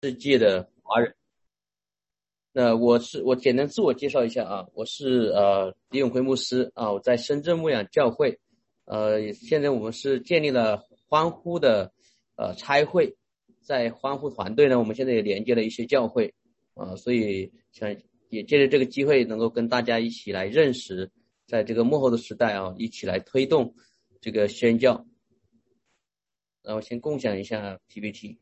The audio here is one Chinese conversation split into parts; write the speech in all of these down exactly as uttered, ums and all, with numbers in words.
世界的华人。那我是我简单自我介绍一下啊，我是呃李永辉牧师啊，我在深圳牧养教会，呃现在我们是建立了欢呼的呃差会，在欢呼团队呢，我们现在也连接了一些教会啊，所以想也借着这个机会能够跟大家一起来认识，在这个末后的时代啊，一起来推动这个宣教。然后先共享一下 P P T。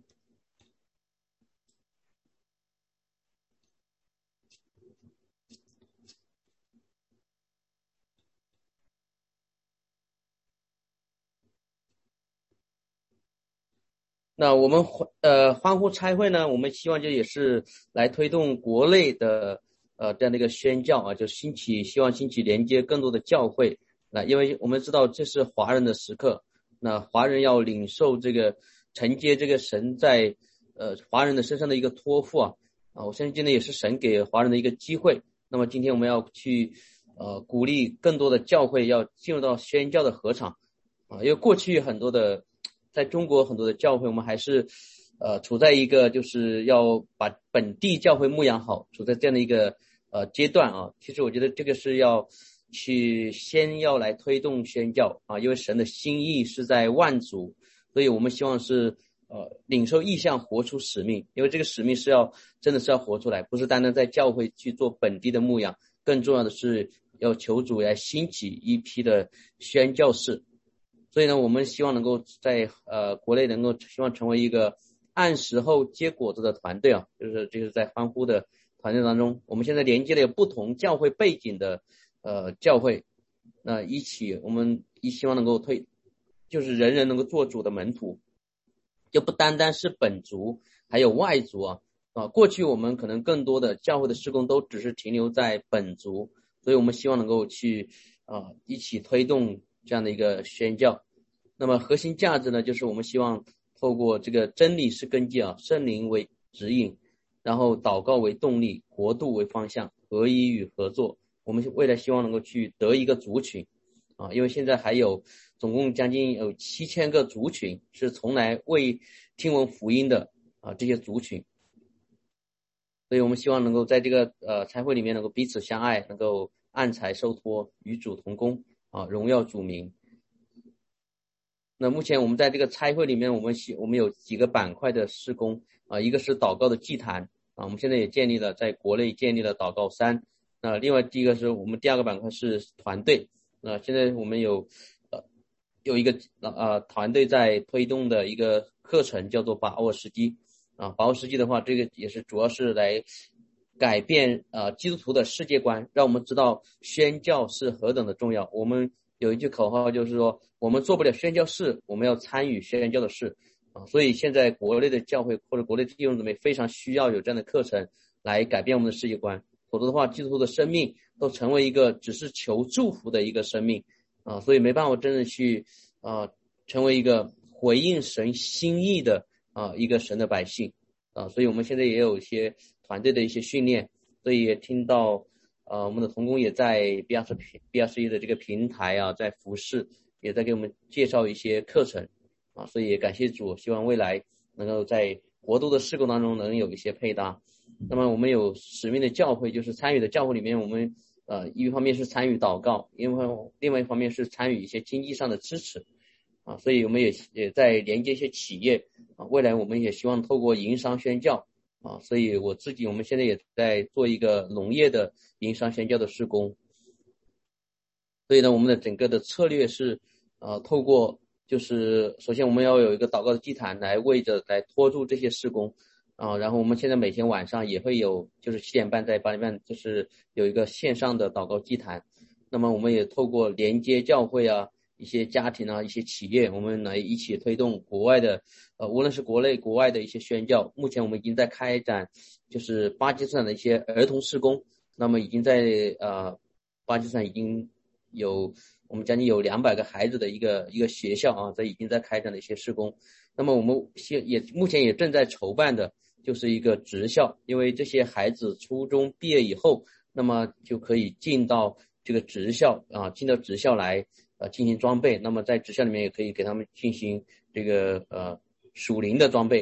那我们呃欢呼差会呢，我们希望就也是来推动国内的呃这样的一个宣教啊，就兴起希望兴起连接更多的教会。那因为我们知道这是华人的时刻，那华人要领受这个承接这个神在呃华人的身上的一个托付啊啊，我相信今天也是神给华人的一个机会。那么今天我们要去呃鼓励更多的教会要进入到宣教的合场啊，因为过去很多的。在中国很多的教会，我们还是呃处在一个就是要把本地教会牧养好，处在这样的一个呃阶段啊。其实我觉得这个是要去先要来推动宣教啊，因为神的心意是在万族，所以我们希望是呃领受意向，活出使命，因为这个使命是要真的是要活出来，不是单单在教会去做本地的牧养，更重要的是要求主来兴起一批的宣教士。所以呢，我们希望能够在呃国内能够希望成为一个按时候结果子的团队啊，就是就是在欢呼的团队当中，我们现在连接了有不同教会背景的呃教会，那一起我们一希望能够推，就是人人能够做主的门徒，就不单单是本族，还有外族啊啊，过去我们可能更多的教会的事工都只是停留在本族，所以我们希望能够去啊一起推动这样的一个宣教。那么核心价值呢，就是我们希望透过这个真理是根基啊，圣灵为指引，然后祷告为动力，国度为方向，合一与合作。我们未来希望能够去得一个族群啊，因为现在还有总共将近有七千个族群是从来未听闻福音的啊这些族群，所以我们希望能够在这个呃差会里面能够彼此相爱，能够按才受托，与主同工啊，荣耀主名。那目前我们在这个差会里面，我们我们有几个板块的事工啊，一个是祷告的祭坛啊，我们现在也建立了，在国内建立了祷告山。那另外第一个是我们第二个板块是团队，那现在我们有呃有一个呃团队在推动的一个课程叫做把握时机啊，把握时机的话，这个也是主要是来改变呃基督徒的世界观，让我们知道宣教是何等的重要。我们有一句口号就是说，我们做不了宣教士，我们要参与宣教的事啊。所以现在国内的教会或者国内的弟兄姊妹非常需要有这样的课程来改变我们的世界观，否则的话，基督徒的生命都成为一个只是求祝福的一个生命啊，所以没办法真正去啊成为一个回应神心意的啊一个神的百姓啊。所以我们现在也有一些团队的一些训练，所以也听到。呃，我们的同工也在 B R C B R C 的这个平台啊，在服侍，也在给我们介绍一些课程啊，所以也感谢主，希望未来能够在国度的事工当中能有一些配搭。那么我们有使命的教会，就是参与的教会里面，我们呃一方面是参与祷告，因为另外一方面是参与一些经济上的支持啊，所以我们也也在连接一些企业啊，未来我们也希望透过营商宣教。啊，所以我自己我们现在也在做一个农业的营商宣教的事工，所以呢，我们的整个的策略是呃透过就是首先我们要有一个祷告的祭坛来为着来托住这些事工啊，然后我们现在每天晚上也会有就是七点半在八点半就是有一个线上的祷告祭坛，那么我们也透过连接教会啊。一些家庭啊，一些企业，我们来一起推动国外的，呃，无论是国内国外的一些宣教。目前我们已经在开展，就是巴基斯坦的一些儿童事工。那么已经在呃巴基斯坦已经有我们将近有两百个孩子的一个一个学校啊，在已经在开展的一些事工。那么我们现也目前也正在筹办的就是一个职校，因为这些孩子初中毕业以后，那么就可以进到这个职校啊，进到职校来。呃，进行装备，那么在职校里面也可以给他们进行这个呃属灵的装备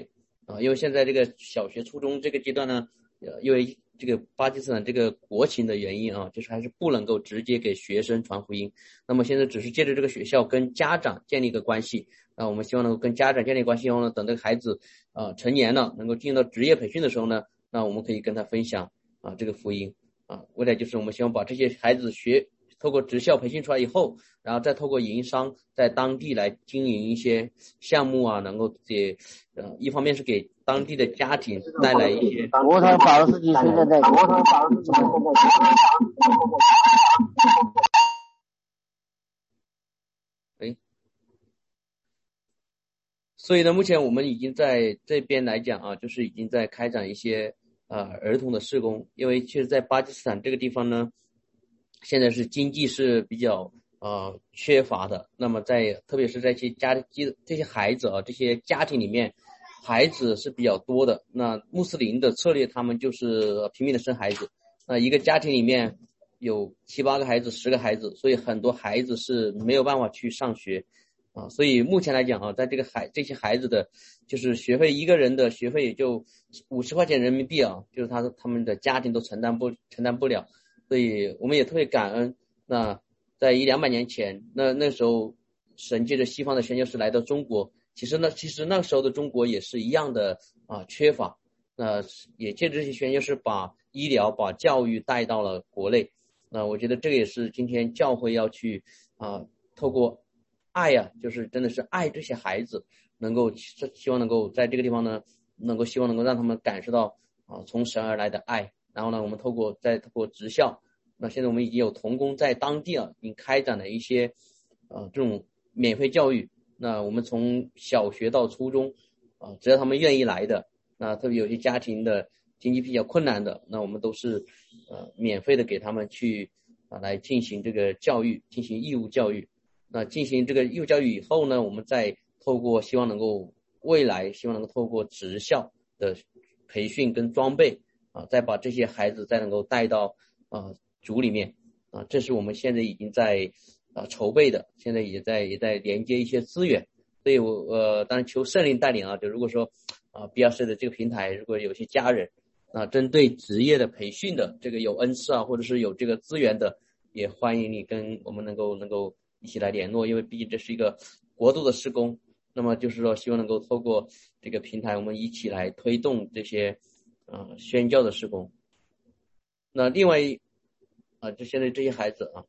啊，因为现在这个小学、初中这个阶段呢，呃，因为这个巴基斯坦这个国情的原因啊，就是还是不能够直接给学生传福音。那么现在只是借着这个学校跟家长建立一个关系，那我们希望能够跟家长建立关系后呢，等这个孩子啊、呃、成年了，能够进入到职业培训的时候呢，那我们可以跟他分享啊这个福音啊。未来就是我们希望把这些孩子学透过职校培训出来以后，然后再透过营商在当地来经营一些项目啊，能够给呃一方面是给当地的家庭带来一些。 我才八十几岁了在。 哎，所以呢，目前我们已经在这边来讲啊，就是已经在开展一些呃儿童的事工，因为其实在巴基斯坦这个地方呢，现在是经济是比较呃缺乏的。那么在特别是在这些家这些孩子啊，这些家庭里面，孩子是比较多的。那穆斯林的策略，他们就是拼命的生孩子。那一个家庭里面有七八个孩子、十个孩子，所以很多孩子是没有办法去上学啊。所以目前来讲啊，在这个孩这些孩子的就是学费，一个人的学费也就五十块钱人民币啊，就是他他们的家庭都承担不承担不了。所以我们也特别感恩。那在一两百年前，那那时候神借着西方的宣教士来到中国，其实呢，其实那时候的中国也是一样的啊缺乏。那也借着这些宣教士把医疗、把教育带到了国内。那我觉得这个也是今天教会要去啊，透过爱呀、啊，就是真的是爱这些孩子，能够希望能够在这个地方呢，能够希望能够让他们感受到啊从神而来的爱。然后呢，我们透过再透过职校，那现在我们已经有同工在当地啊，已经开展了一些呃这种免费教育。那我们从小学到初中啊，只要他们愿意来的，那特别有些家庭的经济比较困难的，那我们都是呃免费的给他们去啊来进行这个教育，进行义务教育。那进行这个义务教育以后呢，我们再透过希望能够未来希望能够透过职校的培训跟装备啊，再把这些孩子再能够带到啊组里面啊，这是我们现在已经在啊筹备的，现在也在也在连接一些资源。所以我呃当然求圣灵带领啊，就如果说啊 B R C 的这个平台，如果有些家人啊针对职业的培训的这个有恩赐啊，或者是有这个资源的，也欢迎你跟我们能够能够一起来联络，因为毕竟这是一个国度的事工。那么就是说希望能够透过这个平台，我们一起来推动这些啊、呃、宣教的事工。那另外啊，就现在这些孩子啊，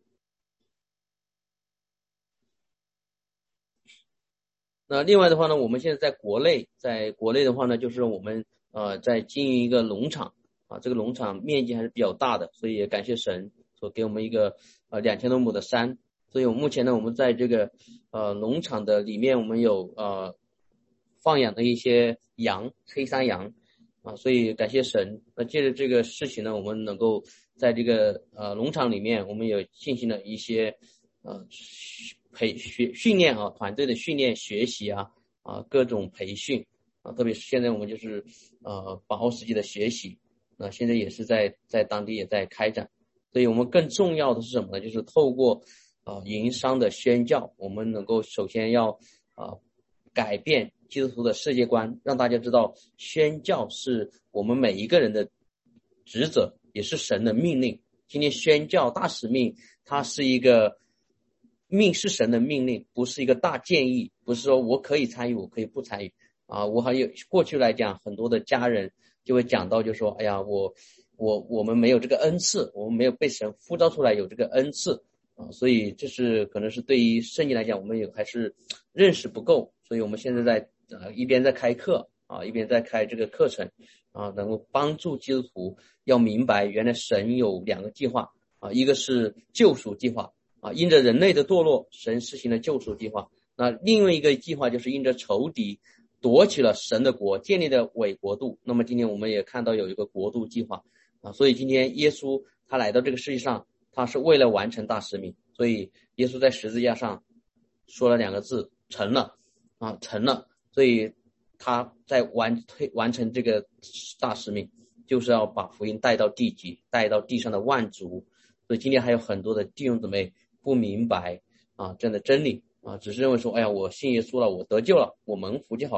那另外的话呢，我们现在在国内，在国内的话呢，就是我们呃在经营一个农场啊，这个农场面积还是比较大的，所以也感谢神所给我们一个呃两千多亩的山。所以我们目前呢，我们在这个呃农场的里面，我们有呃放养的一些羊，黑山羊啊，所以感谢神。那借着这个事情呢，我们能够在这个呃农场里面，我们有进行了一些呃培学训练啊，团队的训练学习啊啊各种培训啊，特别是现在我们就是呃把握时机的学习，那现在也是在在当地也在开展。所以我们更重要的是什么呢？就是透过啊营商的宣教，我们能够首先要啊改变基督徒的世界观，让大家知道宣教是我们每一个人的职责，也是神的命令。今天宣教大使命，它是一个命，是神的命令，不是一个大建议，不是说我可以参与，我可以不参与啊。我还有过去来讲，很多的家人就会讲到，就说，哎呀，我我我们没有这个恩赐，我们没有被神呼召出来有这个恩赐啊，所以这是可能是对于圣经来讲，我们有还是认识不够，所以我们现在在啊一边在开课啊，一边在开这个课程啊，能够帮助基督徒要明白，原来神有两个计划啊，一个是救赎计划啊，因着人类的堕落，神实行了救赎计划。那另外一个计划就是因着仇敌夺取了神的国，建立的伪国度。那么今天我们也看到有一个国度计划啊，所以今天耶稣他来到这个世界上，他是为了完成大使命。所以耶稣在十字架上说了两个字，成了啊，成了。所以他在完推完成这个大使命，就是要把福音带到地极，带到地上的万族。所以今天还有很多的弟兄姊妹不明白啊这样的真理啊，只是认为说，哎呀，我信耶稣了，我得救了，我蒙福就好了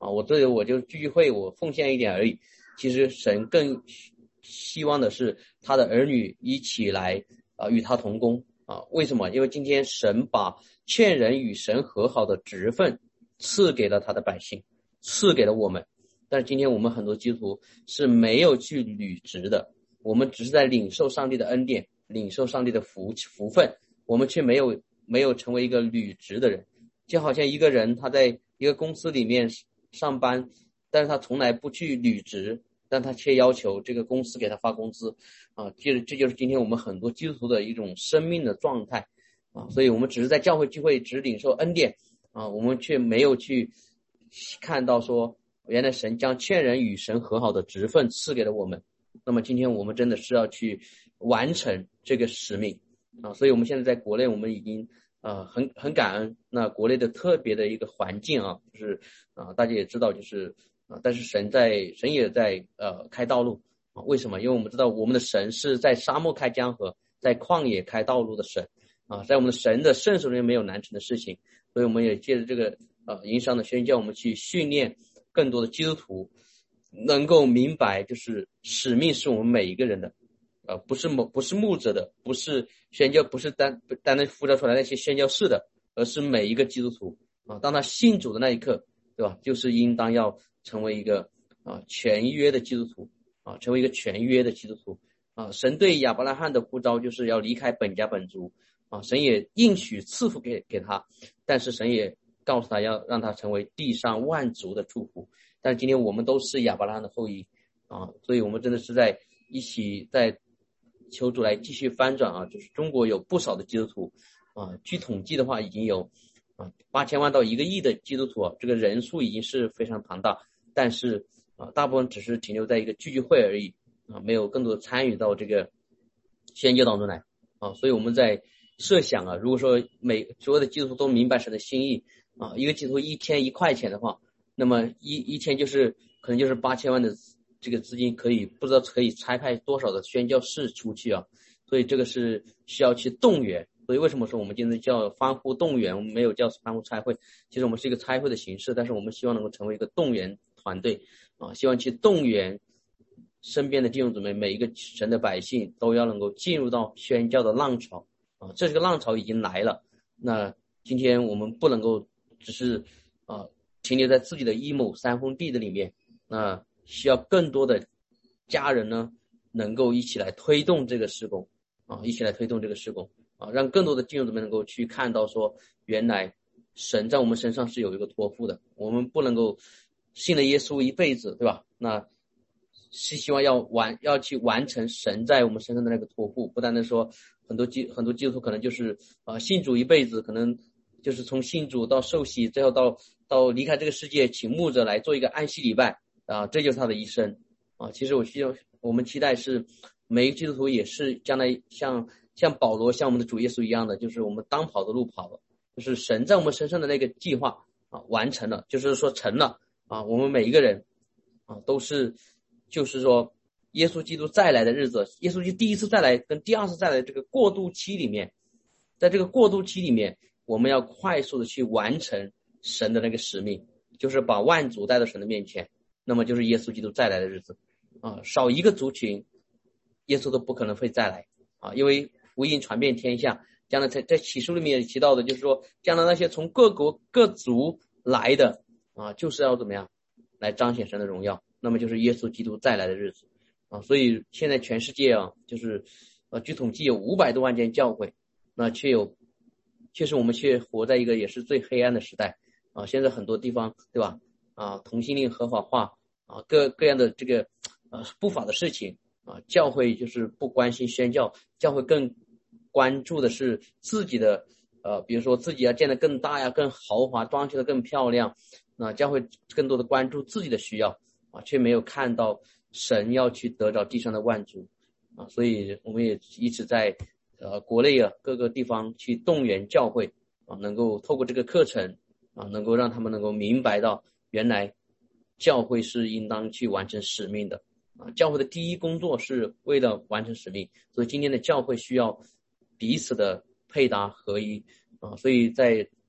啊，我这里我就聚聚会我奉献一点而已。其实神更希望的是他的儿女一起来啊与他同工啊。为什么？因为今天神把劝人与神和好的职分赐给了他的百姓，赐给了我们。但是今天我们很多基督徒是没有去履职的，我们只是在领受上帝的恩典，领受上帝的福福分，我们却没有没有成为一个履职的人。就好像一个人他在一个公司里面上班，但是他从来不去履职，但他却要求这个公司给他发工资啊，这这就是今天我们很多基督徒的一种生命的状态啊。所以我们只是在教会聚会只领受恩典啊，我们却没有去看到说原来神将劝人与神和好的职分赐给了我们。那么今天我们真的是要去完成这个使命啊。所以我们现在在国内我们已经呃很很感恩那国内的特别的一个环境啊，就是啊大家也知道就是啊，但是神在神也在呃开道路啊。为什么？因为我们知道我们的神是在沙漠开江河，在旷野开道路的神啊，在我们的神的圣手里面没有难成的事情。所以我们也借着这个呃营商的宣教，我们去训练更多的基督徒能够明白，就是使命是我们每一个人的，呃，不是某不是牧者的，不是宣教，不是单单单呼召出来那些宣教士的，而是每一个基督徒啊。当他信主的那一刻，对吧？就是应当要成为一个啊全约的基督徒啊，成为一个全约的基督徒啊。神对亚伯拉罕的呼召就是要离开本家本族啊，神也应许赐福给给他，但是神也告诉他要让他成为地上万族的祝福。但是今天我们都是亚伯拉罕的后裔啊，所以我们真的是在一起在求主来继续翻转啊。就是中国有不少的基督徒啊，据统计的话已经有啊八千万到一个亿的基督徒啊，这个人数已经是非常庞大，但是啊大部分只是停留在一个聚聚会而已啊，没有更多的参与到这个宣教当中来啊。所以我们在设想啊，如果说每所有的基督徒都明白神的心意啊，一个基督徒一天一块钱的话，那么一一天就是可能就是八千万的这个资金，可以不知道可以差派多少的宣教士出去啊。所以这个是需要去动员。所以为什么说我们今天叫欢呼动员，我们没有叫欢呼差会，其实我们是一个差会的形式，但是我们希望能够成为一个动员团队啊，希望去动员身边的弟兄姊妹，每一个神的百姓都要能够进入到宣教的浪潮啊。这个浪潮已经来了，那今天我们不能够只是啊停留在自己的一亩三分地的里面，那需要更多的家人呢能够一起来推动这个事工啊，一起来推动这个事工啊，让更多的弟兄姊妹能够去看到说，原来神在我们身上是有一个托付的，我们不能够信了耶稣一辈子，对吧？那是希望要完要去完成神在我们身上的那个托付，不单单说很多基很多基督徒可能就是啊、呃、信主一辈子，可能就是从信主到受洗，最后到到离开这个世界，请牧者来做一个安息礼拜啊，这就是他的一生啊。其实我希望我们期待是每一个基督徒也是将来像像保罗像我们的主耶稣一样的，就是我们当跑的路跑了，就是神在我们身上的那个计划啊完成了，就是说成了啊，我们每一个人啊都是就是说耶稣基督再来的日子，耶稣基督第一次再来跟第二次再来的这个过渡期里面，在这个过渡期里面，我们要快速的去完成神的那个使命，就是把万族带到神的面前，那么就是耶稣基督再来的日子啊，少一个族群耶稣都不可能会再来啊，因为福音传遍天下，将来在在启示里面也提到的，就是说将来那些从各国各族来的啊，就是要怎么样来彰显神的荣耀，那么就是耶稣基督再来的日子啊。所以现在全世界啊，就是呃据统计有五百多万间教会，那却有确实我们却活在一个也是最黑暗的时代啊。现在很多地方对吧啊，同性恋合法化啊，各各样的这个呃不法的事情啊，教会就是不关心宣教，教会更关注的是自己的呃，比如说自己要建得更大呀，更豪华，装修得更漂亮，那教会更多的关注自己的需要啊，却没有看到神要去得着地上的万族啊。所以我们也一直在呃国内啊各个地方去动员教会啊，能够透过这个课程啊，能够让他们能够明白到原来教会是应当去完成使命的啊，教会的第一工作是为了完成使命，所以今天的教会需要彼此的配搭合一啊。所以在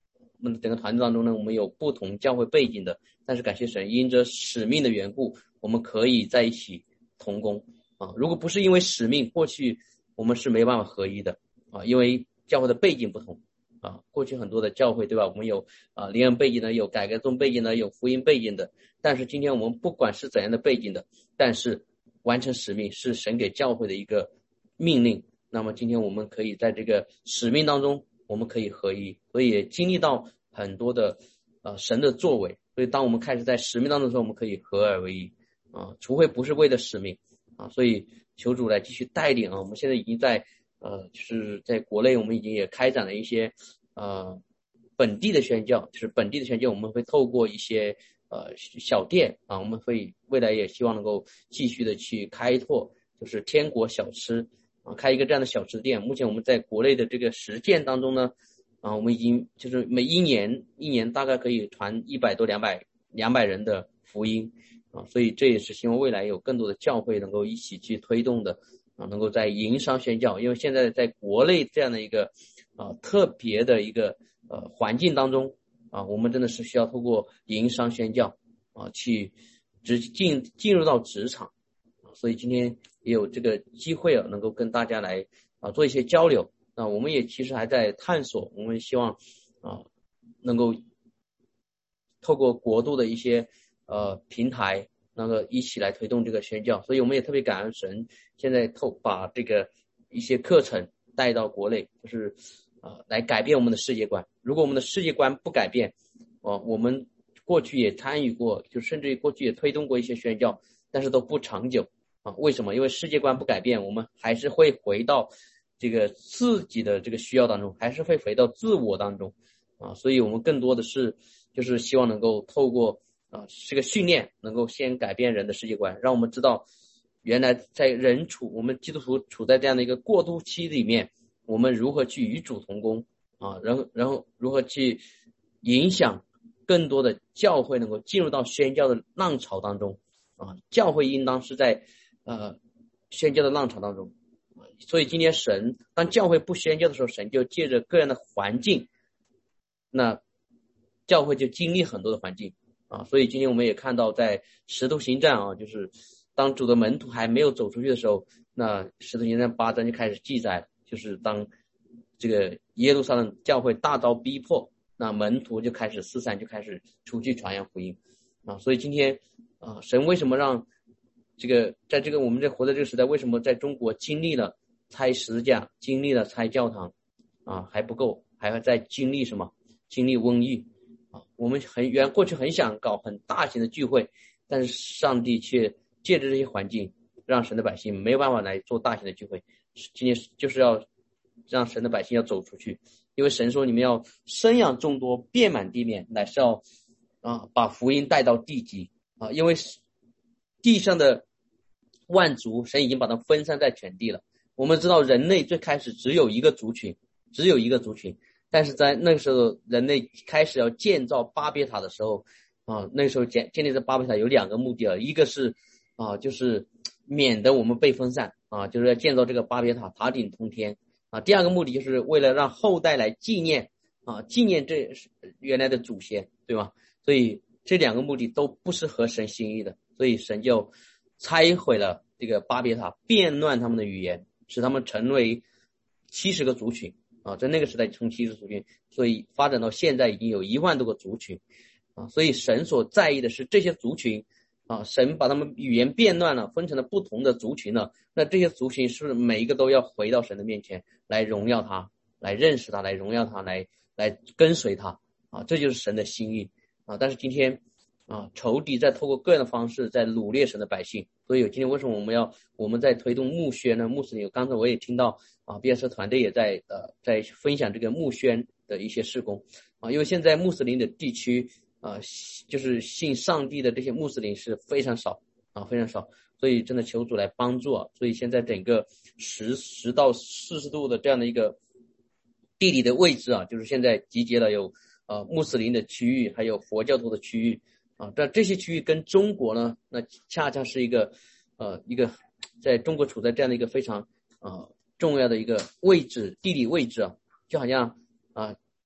们整个团队当中呢，我们有不同教会背景的，但是感谢神，因着使命的缘故，我们可以在一起同工啊。如果不是因为使命，过去我们是没办法合一的啊，因为教会的背景不同啊。过去很多的教会，对吧？我们有啊灵恩背景的，有改革宗背景的，有福音背景的。但是今天我们不管是怎样的背景的，但是完成使命是神给教会的一个命令。那么今天我们可以在这个使命当中，我们可以合一，所以也经历到很多的呃神的作为。所以当我们开始在使命当中的时候，我们可以合而为一啊，除非不是为了使命啊。所以求主来继续带领啊。我们现在已经在呃就是在国内，我们已经也开展了一些呃本地的宣教，就是本地的宣教，我们会透过一些呃小店啊，我们会未来也希望能够继续的去开拓，就是天国小吃啊，开一个这样的小吃店。目前我们在国内的这个实践当中呢，啊，我们已经就是每一年一年大概可以传一百多两百两百人的福音啊，所以这也是希望未来有更多的教会能够一起去推动的啊，能够在营商宣教，因为现在在国内这样的一个啊特别的一个呃环境当中啊，我们真的是需要透过营商宣教啊去直进进入到职场啊，所以今天也有这个机会啊，能够跟大家来啊做一些交流。那我们也其实还在探索，我们希望啊能够透过国度的一些呃平台，那个一起来推动这个宣教。所以我们也特别感恩神，现在透把这个一些课程带到国内，就是啊、呃、来改变我们的世界观。如果我们的世界观不改变，哦、呃，我们过去也参与过，就甚至于过去也推动过一些宣教，但是都不长久啊。为什么？因为世界观不改变，我们还是会回到这个自己的这个需要当中，还是会回到自我当中啊。所以我们更多的是就是希望能够透过啊这个训练，能够先改变人的世界观，让我们知道原来在人处我们基督徒处在这样的一个过渡期里面，我们如何去与主同工啊，然后然后如何去影响更多的教会能够进入到宣教的浪潮当中啊。教会应当是在呃宣教的浪潮当中。所以今天神当教会不宣教的时候，神就借着各样的环境，那教会就经历很多的环境啊。所以今天我们也看到在使徒行传啊，就是当主的门徒还没有走出去的时候，那使徒行传八章就开始记载，就是当这个耶路撒冷教会大遭逼迫，那门徒就开始四散，就开始出去传扬福音啊。所以今天啊，神为什么让这个在这个我们这活在这个时代，为什么在中国经历了拆十字架，经历了拆教堂啊还不够，还要再经历什么？经历瘟疫啊！我们很原过去很想搞很大型的聚会，但是上帝却借着这些环境，让神的百姓没有办法来做大型的聚会。今天就是要让神的百姓要走出去，因为神说你们要生养众多，遍满地面，乃是要啊把福音带到地极啊！因为地上的万族，神已经把它分散在全地了。我们知道人类最开始只有一个族群，只有一个族群，但是在那个时候人类开始要建造巴别塔的时候啊，那个时候建建立这巴别塔有两个目的啊，一个是啊就是免得我们被分散啊，就是要建造这个巴别塔，塔顶通天啊。第二个目的就是为了让后代来纪念啊，纪念这原来的祖先，对吧？所以这两个目的都不是合神心意的，所以神就拆毁了这个巴别塔，变乱他们的语言，使他们成为七十个族群啊，在那个时代从七十族群，所以发展到现在已经有一万多个族群啊。所以神所在意的是这些族群啊，神把他们语言变乱了，分成了不同的族群了，那这些族群是不是每一个都要回到神的面前来荣耀他，来认识他，来荣耀他，来来跟随他啊？这就是神的心意啊。但是今天啊，仇敌在透过各样的方式在掳掠神的百姓，所以今天为什么我们要我们在推动牧宣呢？穆斯林，刚才我也听到啊，毕业社团队也在呃在分享这个牧宣的一些事工啊，因为现在穆斯林的地区啊，就是信上帝的这些穆斯林是非常少啊，非常少，所以真的求主来帮助啊。所以现在整个十十到四十度的这样的一个地理的位置啊，就是现在集结了有呃穆斯林的区域，还有佛教徒的区域。啊，但这些区域跟中国呢，那恰恰是一个呃一个在中国处在这样的一个非常呃重要的一个位置，地理位置啊，就好像啊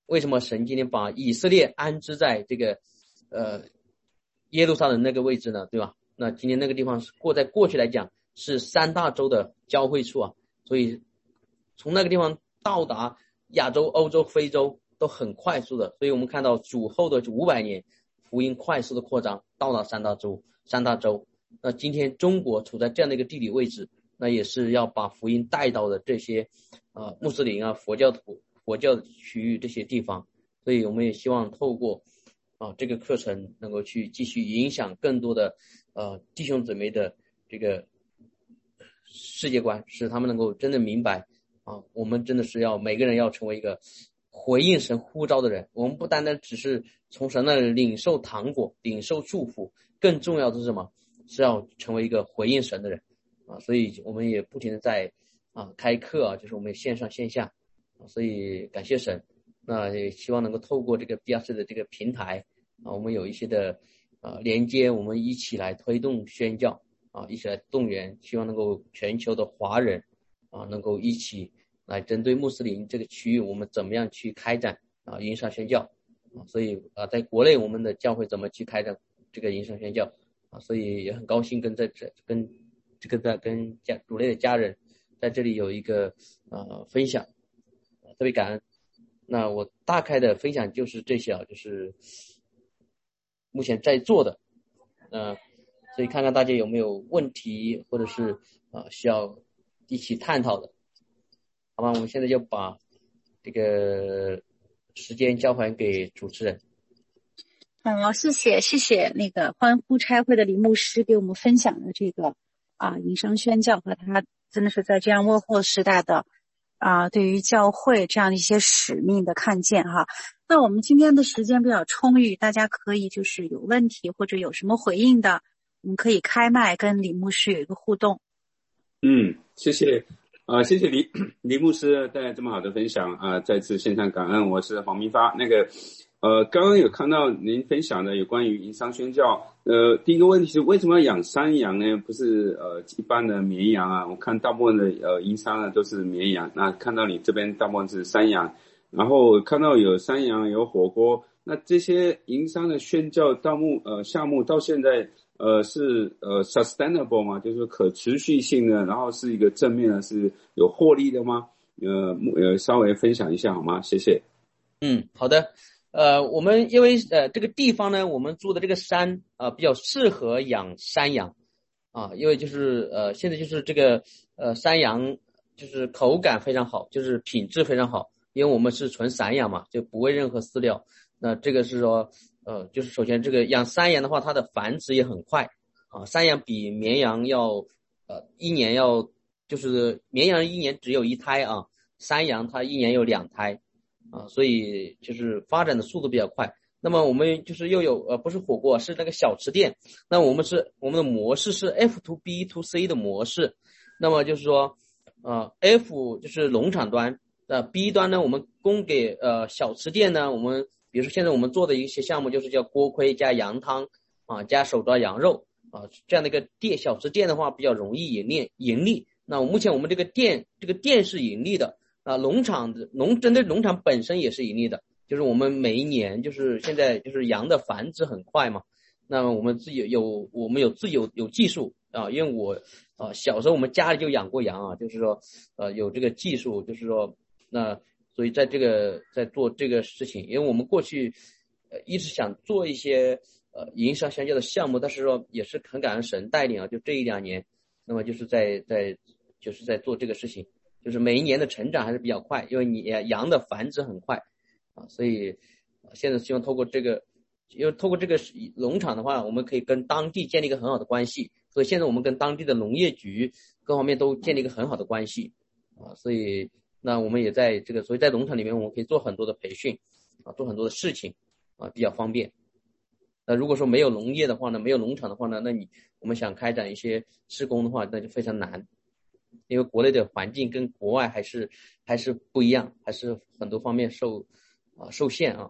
为什么神今天把以色列安置在这个呃耶路撒冷那个位置呢？对吧？那今天那个地方是过在过去来讲是三大洲的交汇处啊，所以从那个地方到达亚洲、欧洲、非洲都很快速的，所以我们看到主后的五百年福音快速的扩张到达三大洲三大洲。那今天中国处在这样的一个地理位置，那也是要把福音带到的这些呃穆斯林啊、佛教徒佛教区域这些地方。所以我们也希望透过啊这个课程能够去继续影响更多的呃弟兄姊妹的这个世界观，使他们能够真的明白啊，我们真的是要每个人要成为一个回应神呼召的人。我们不单单只是从神那里领受糖果、领受祝福，更重要的是什么？是要成为一个回应神的人啊！所以我们也不停的在啊开课啊，就是我们线上线下啊，所以感谢神。那也希望能够透过这个 B R C 的这个平台啊，我们有一些的啊连接，我们一起来推动宣教啊，一起来动员，希望能够全球的华人啊能够一起来针对穆斯林这个区域，我们怎么样去开展啊营商宣教啊？所以啊，在国内我们的教会怎么去开展这个营商宣教啊？所以也很高兴跟在这跟这个在跟家主内的家人在这里有一个呃分享，特别感恩。那我大概的分享就是这些啊，就是目前在做的，呃，所以看看大家有没有问题，或者是啊、呃、需要一起探讨的，好吧？我们现在就把这个时间交还给主持人。 好，谢谢谢谢那个欢呼差会的李牧师给我们分享的这个啊营商宣教和他真的是在这样落后时代的啊对于教会这样的一些使命的看见哈。那我们今天的时间比较充裕，大家可以就是有问题或者有什么回应的，我们可以开麦跟李牧师有一个互动。 嗯，谢谢啊、呃，谢谢李李牧师带来这么好的分享啊、呃，再次献上感恩。我是黄明发，那个呃，刚刚有看到您分享的有关于营商宣教，呃，第一个问题是为什么要养山羊呢？不是呃一般的绵羊啊？我看大部分的呃营商呢都是绵羊，那看到你这边大部分是山羊，然后看到有山羊有火锅，那这些营商的宣教到目呃项目到现在呃是呃 sustainable 吗？就是可持续性的，然后是一个正面的，是有获利的吗？呃呃，稍微分享一下好吗？谢谢。 嗯，好的。呃，我们因为呃这个地方呢，我们住的这个山啊、呃、比较适合养山羊啊，因为就是呃现在就是这个呃山羊就是口感非常好，就是品质非常好，因为我们是纯散养嘛，就不喂任何饲料。那这个是说呃就是首先这个养山羊的话，它的繁殖也很快啊，山羊比绵羊要呃一年要就是绵羊一年只有一胎啊，山羊它一年有两胎。啊，所以就是发展的速度比较快。那么我们就是又有呃不是火锅，是那个小吃店。那我们是我们的模式是 F to B to C 的模式。那么就是说，呃 F 就是农场端，呃 B 端呢我们供给呃小吃店呢，我们比如说现在我们做的一些项目就是叫锅盔加羊汤啊加手抓羊肉啊这样的一个店小吃店的话比较容易盈利盈利。那目前我们这个店这个店是盈利的。啊，农场的农针对农场本身也是盈利的，就是我们每一年就是现在就是羊的繁殖很快嘛，那么我们自己有我们有自己有有技术啊，因为我啊小时候我们家里就养过羊啊，就是说呃有这个技术，就是说那所以在这个在做这个事情，因为我们过去呃一直想做一些呃营商宣教的项目，但是说也是很感恩神带领啊，就这一两年，那么就是在在就是在做这个事情。就是每一年的成长还是比较快，因为你羊的繁殖很快啊，所以现在希望透过这个，因为透过这个农场的话，我们可以跟当地建立一个很好的关系，所以现在我们跟当地的农业局各方面都建立一个很好的关系啊，所以那我们也在这个，所以在农场里面我们可以做很多的培训啊，做很多的事情啊，比较方便。那如果说没有农业的话呢，没有农场的话呢，那你我们想开展一些施工的话，那就非常难。因为国内的环境跟国外还是还是不一样，还是很多方面受啊受限啊。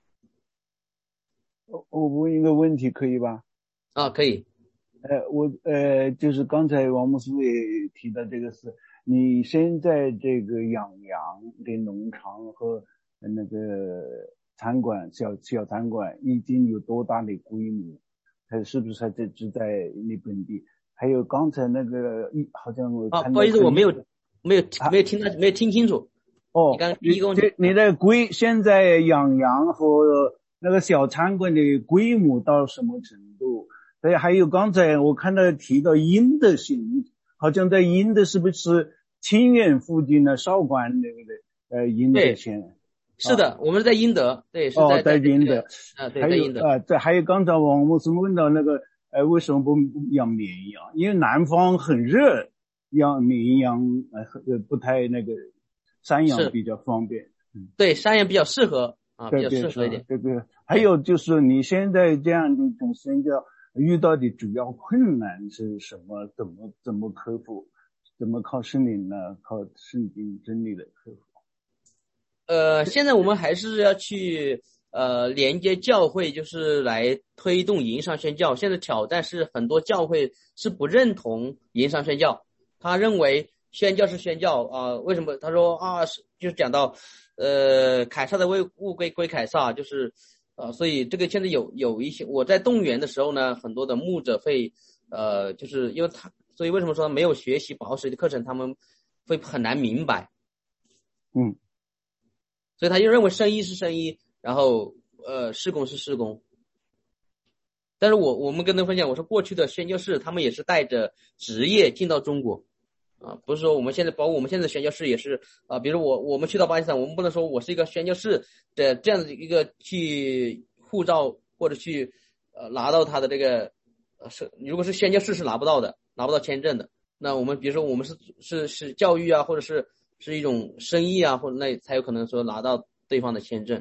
我我问一个问题可以吧？ 啊，可以。 呃，我呃就是刚才王牧师也提到这个事，你现在这个养羊的农场和那个餐馆小小餐馆已经有多大的规模？它是不是还在只在你本地？还有刚才那个好像我啊， 看不好意思，我没有没有没有听到、啊、没有听清楚。 哦， 你刚第一个问题， 你的规现在养羊和那个小餐馆的规模到什么程度？对，还有刚才我看到提到英德县，好像在英德是不是清远附近的韶关那个的呃英德县？ 是的，啊、我们在英德，对，是在、 哦、在英德啊，对，在英德啊。这还有刚才王牧师问到那个呃为什么不养绵羊？因为南方很热，养绵羊呃不太那个。山羊比较方便， 嗯，对，山羊比较适合啊，比较适合一点。 对对，还有就是你现在这样的一种宣教遇到的主要困难是什么？怎么怎么克服？怎么靠圣灵呢？靠圣经真理的克服？ 呃，现在我们还是要去呃连接教会，就是来推动营商宣教。现在挑战是很多教会是不认同营商宣教，他认为宣教是宣教啊、呃？为什么？他说啊，是就是讲到，呃，凯撒的为物归归凯撒，就是呃，所以这个现在有有一些我在动员的时候呢，很多的牧者会呃，就是因为他，所以为什么说没有学习保水的课程，他们会很难明白， 嗯， 所以他就认为生意是生意，然后呃，事工是事工。但是我我们跟他分享，我说过去的宣教士他们也是带着职业进到中国。啊，不是说我们现在，包括我们现在的宣教士也是啊，比如我我们去到巴基斯坦，我们不能说我是一个宣教士的这样的一个去护照或者去呃拿到他的这个呃是，如果是宣教士是拿不到的，拿不到签证的。那我们比如说我们是是是教育啊，或者是是一种生意啊，或者那才有可能说拿到对方的签证。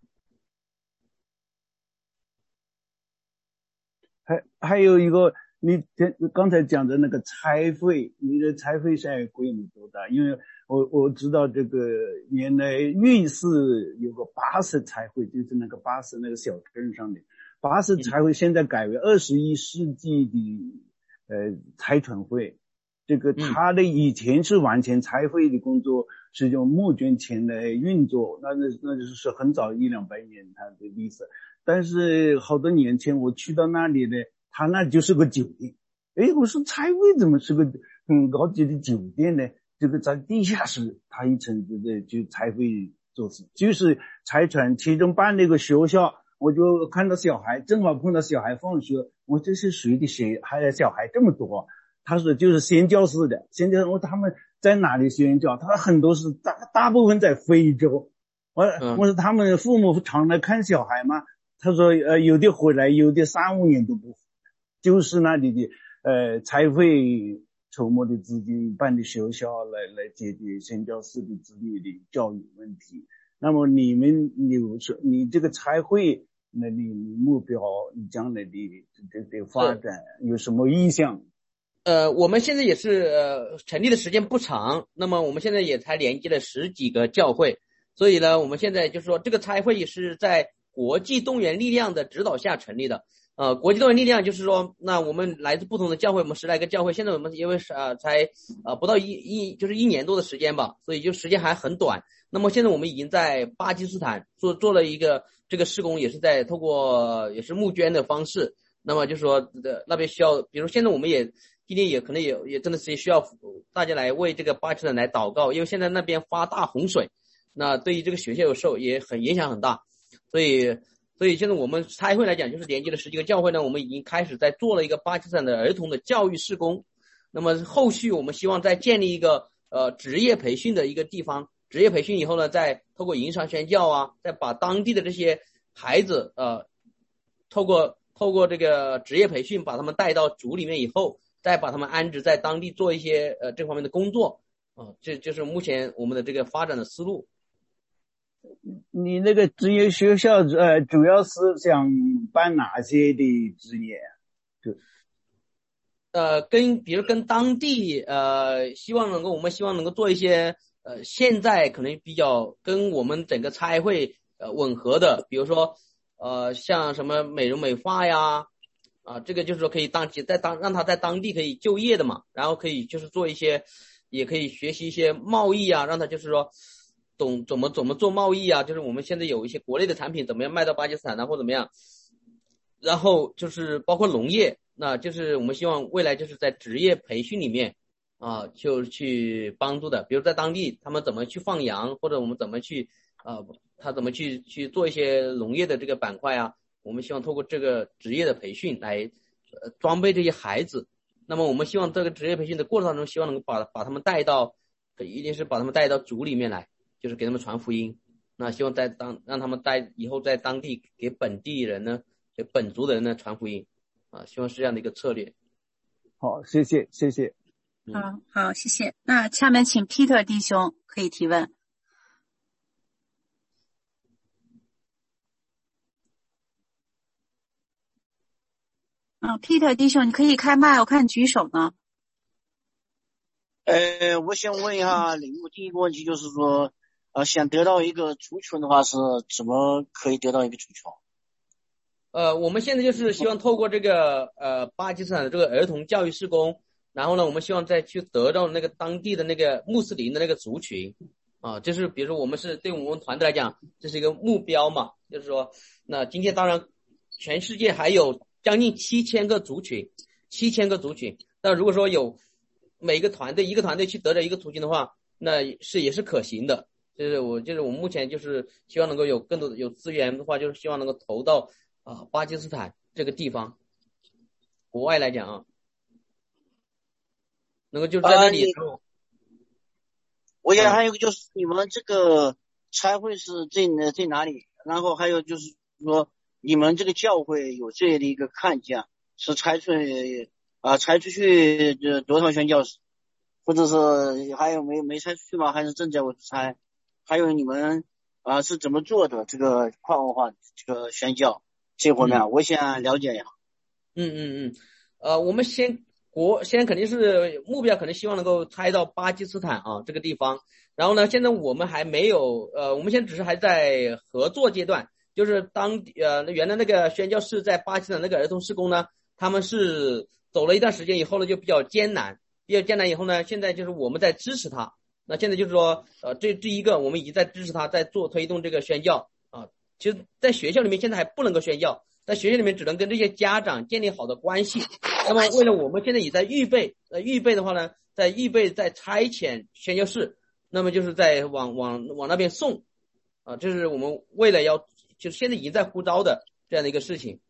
还还有一个。你刚才讲的那个差会，你的差会现在规模多大？因为我我知道这个原来玉寺有个巴士差会，就是那个巴士那个小镇上的巴士差会，现在改为二十一世纪的呃差传会。这个他的以前是完全差会的工作是用募捐钱来运作，那那那就是很早一两百年他的历史。但是好多年前我去到那里呢。他那就是个酒店，哎，我说差会怎么是个很高级的酒店呢？这个在地下室，他一层就在就差会做事，就是差传其中办那个学校，我就看到小孩，正好碰到小孩放学，我这是谁的谁，还有小孩这么多？他说就是宣教士的，宣教我他们在哪里宣教？他说很多是大大部分在非洲，我、嗯、我说他们父母常来看小孩吗？他说呃有的回来，有的三五年都不回。就是那里的呃差会筹募的资金办的学校来来解决宣教士的子女的教育问题。那么你们你说你这个差会那你目标你将来的这这发展有什么意向？ 呃，我们现在也是呃成立的时间不长，那么我们现在也才连接了十几个教会，所以呢，我们现在就是说这个差会也是在国际动员力量的指导下成立的。呃，国际动员力量就是说，那我们来自不同的教会，我们十来个教会，现在我们因为呃才呃不到一一就是一年多的时间吧，所以就时间还很短。那么现在我们已经在巴基斯坦做做了一个这个事工，也是在透过也是募捐的方式。那么就是说的那边需要，比如现在我们也今天也可能也也真的是需要大家来为这个巴基斯坦来祷告，因为现在那边发大洪水，那对于这个学校有受也很影响很大，所以。所以现在我们差会来讲，就是连接了十几个教会呢，我们已经开始在做了一个巴基斯坦的儿童的教育事工。那么后续我们希望再建立一个呃职业培训的一个地方，职业培训以后呢，再透过营商宣教啊，再把当地的这些孩子呃，透过透过这个职业培训，把他们带到组里面以后，再把他们安置在当地做一些呃这方面的工作啊、呃，这就是目前我们的这个发展的思路。 你那个职业学校呃，主要是想办哪些的职业啊？就呃，跟比如跟当地呃，希望能够我们希望能够做一些呃，现在可能比较跟我们整个差会呃吻合的，比如说呃，像什么美容美发呀，啊，这个就是说可以当在当让他在当地可以就业的嘛，然后可以就是做一些，也可以学习一些贸易啊，让他就是说。 懂怎么怎么做贸易啊，就是我们现在有一些国内的产品怎么样卖到巴基斯坦啊或怎么样，然后就是包括农业，那就是我们希望未来就是在职业培训里面啊，就去帮助的，比如在当地他们怎么去放羊，或者我们怎么去呃他怎么去去做一些农业的这个板块啊，我们希望透过这个职业的培训来呃装备这些孩子。那么我们希望这个职业培训的过程当中，希望能够把把他们带到，一定是把他们带到族里面来，就是给他们传福音。那希望在当让他们在以后在当地给本地人呢，给本族的人呢传福音啊，希望是这样的一个策略。 好，谢谢谢谢。 好好，谢谢。那下面请 Peter 弟兄可以提问。啊 ，Peter 弟兄，你可以开麦，我看你举手呢。 呃，我想问一下铃木，第一个问题就是说，呃，想得到一个族群的话，是怎么可以得到一个族群？ 呃，我们现在就是希望透过这个呃巴基斯坦的这个儿童教育事工，然后呢，我们希望再去得到那个当地的那个穆斯林的那个族群啊，就是比如说我们是对我们团队来讲，这是一个目标嘛，就是说，那今天当然全世界还有将近七千个族群，七千个族群，那如果说有每个团队一个团队去得着一个族群的话，那是也是可行的。就是我就是我们目前就是希望能够有更多的有资源的话，就是希望能够投到啊，巴基斯坦这个地方，国外来讲啊，能够就是在那里。 呃、我想还有一个就是你们这个差会是在在哪里？然后还有就是说你们这个教会有这样的一个看见，是差出啊差出去就多少宣教士，或者是还有没没差出去吗？还是正在我差？还有你们啊是怎么做的这个跨文化这个宣教？这方面、嗯、我想了解一下。 嗯嗯嗯，呃，我们先国先肯定是目标，肯定希望能够拆到巴基斯坦啊这个地方。然后呢，现在我们还没有，呃，我们现在只是还在合作阶段，就是当呃原来那个宣教士在巴基斯坦那个儿童事工呢，他们是走了一段时间以后呢，就比较艰难，比较艰难以后呢，现在就是我们在支持他。那现在就是说，呃，这第一个我们已经在支持他，在做推动这个宣教啊。其实，在学校里面现在还不能够宣教，在学校里面只能跟这些家长建立好的关系。那么，为了我们现在也在预备，呃，预备的话呢，在预备在差遣宣教士，那么就是在往往往那边送，啊，这是我们为了要，就是现在已经在呼召的这样的一个事情。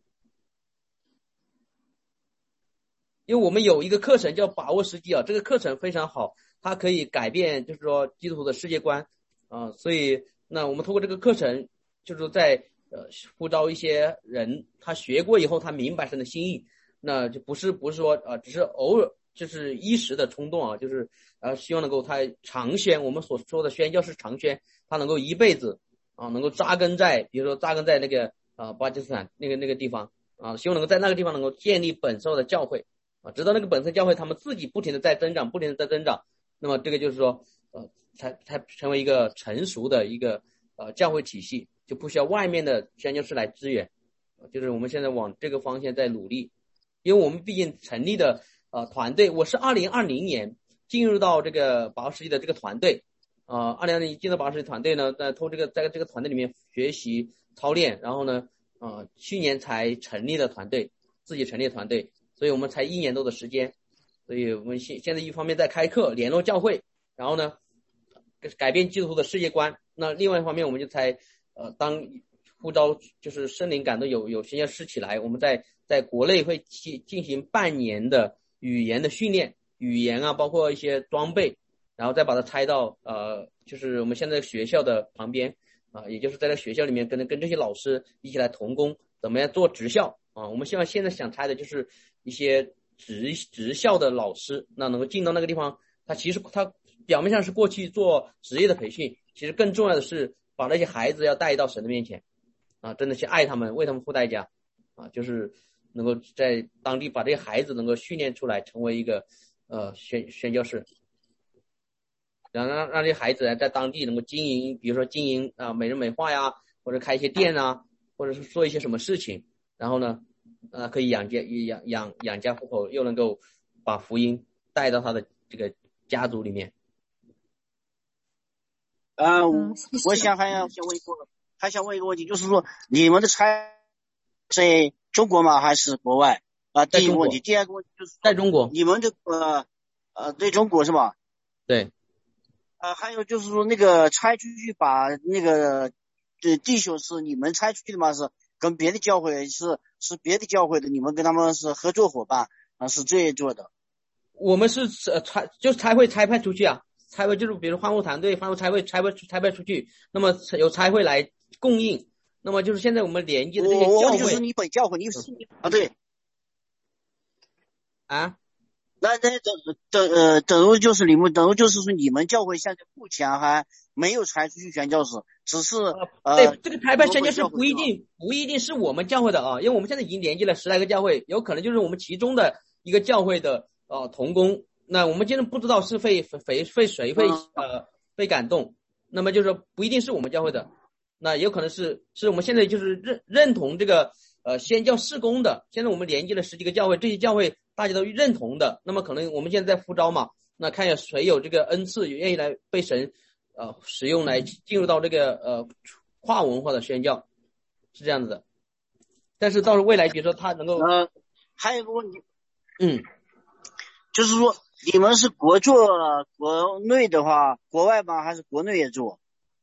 因为我们有一个课程叫把握时机啊，这个课程非常好，它可以改变就是说基督徒的世界观啊，所以那我们通过这个课程，就是说在呃呼召一些人，他学过以后，他明白神的心意，那就不是不是说啊、呃，只是偶尔就是一时的冲动啊，就是呃希望能够他长宣，我们所说的宣教是长宣，他能够一辈子啊，能够扎根在，比如说扎根在那个啊、呃、巴基斯坦那个那个地方啊，希望能够在那个地方能够建立本色的教会。啊，直到那个本身教会他们自己不停的在增长，不停的在增长，那么这个就是说，呃，才才成为一个成熟的一个呃教会体系，就不需要外面的宣教士来支援，就是我们现在往这个方向在努力，因为我们毕竟成立的呃团队，我是二零二零年进入到这个把握时机的这个团队，呃，二零二零年进入到把握时机团队呢，在透这个在这个团队里面学习操练，然后呢，呃，去年才成立的团队，自己成立的团队。所以我们才一年多的时间，所以我们现现在一方面在开课联络教会，然后呢改变基督徒的世界观，那另外一方面我们就才呃当呼召就是圣灵感动有有宣教士起来，我们在在国内会去进行半年的语言的训练，语言啊包括一些装备，然后再把它拆到呃就是我们现在学校的旁边啊、呃，也就是在这学校里面跟跟这些老师一起来同工，怎么样做职校啊？我们希望现在想拆的就是一些职职校的老师，那能够进到那个地方，他其实他表面上是过去做职业的培训，其实更重要的是把那些孩子要带到神的面前啊，真的去爱他们，为他们付代价啊，就是能够在当地把这些孩子能够训练出来，成为一个呃宣宣教士，然后让让这些孩子在当地能够经营，比如说经营啊、呃、美人美发呀，或者开一些店啊，或者是做一些什么事情，然后呢呃，可以养家养养养家糊口，又能够把福音带到他的这个家族里面。 呃， 嗯， 我想还要想问一个，还想问一个问题，就是说你们的差在中国吗？还是国外？啊、呃，第一个问题，第二个问题就是在中国， 你们这个呃，对中国是吧？ 对。 啊、呃，还有就是说那个拆出去把那个对弟兄是你们拆出去的吗？是跟别的教会是是别的教会的，你们跟他们是合作伙伴啊、呃，是这样做的。 我们是呃拆就是差会差派出去啊，差会就是比如欢呼团队，欢呼差会差会差派出去，那么由差会来供应。那么就是现在我们连接的这些教会， 就是你本教会，你啊对啊， 那那等等呃等于就是你们等于就是说你们教会现在目前还没有拆出去宣教士，只是呃对这个差派宣教士不一定不一定是我们教会的啊，因为我们现在已经连接了十来个教会，有可能就是我们其中的一个教会的呃同工。那我们现在不知道是会会会谁会呃被感动，那么就是不一定是我们教会的，那有可能是是我们现在就是认认同这个呃宣教事工的。现在我们连接了十几个教会，这些教会大家都认同的，那么可能我们现在在呼召嘛，那看一下谁有这个恩赐，愿意来被神呃使用来进入到这个呃跨文化的宣教，是这样子的。但是到了未来，比如说他能够呃还有一个问题， 嗯， 就是说你们是国做国内的话，国外吗？还是国内也做？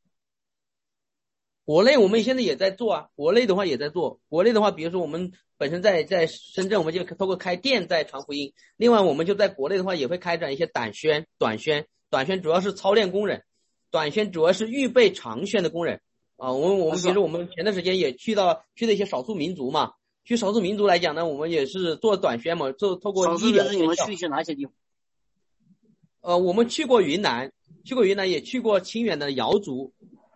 国内我们现在也在做啊，国内的话也在做。国内的话，比如说我们本身在在深圳，我们就通过开店在传福音。另外，我们就在国内的话，也会开展一些短宣、短宣、短宣，主要是操练工人，短宣主要是预备长宣的工人啊。我们我们比如说我们前段时间也去到去的一些少数民族嘛，去少数民族来讲呢，我们也是做短宣嘛，做透过医疗宣教。 你们去一些哪些地方？ 呃，我们去过云南，去过云南，也去过清远的瑶族。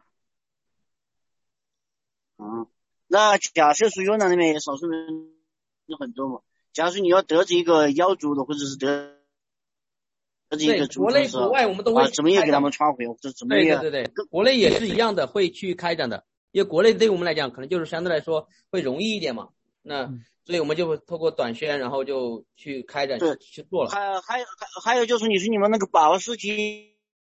啊，那假设说云南那边也少数人很多嘛，假如你要得罪一个瑶族的，或者是得得罪一个族， 国内国外我们都会、 啊、怎么也给他们传回，或者怎么也对对对对，国内也是一样的，会去开展的。因为国内对我们来讲，可能就是相对来说会容易一点嘛。那、嗯、所以我们就会透过短宣，然后就去开展去做了。 还还还还有就是你说你们那个把握时机，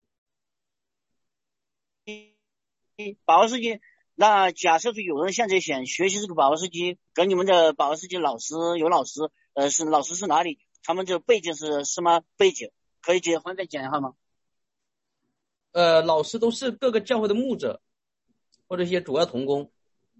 把握时机。那假设说有人现在想学习这个把握时机，跟你们的把握时机老师有老师，呃，是老师是哪里？他们这背景是什么背景？可以简单再讲一下吗？ 呃，老师都是各个教会的牧者，或者一些主要同工。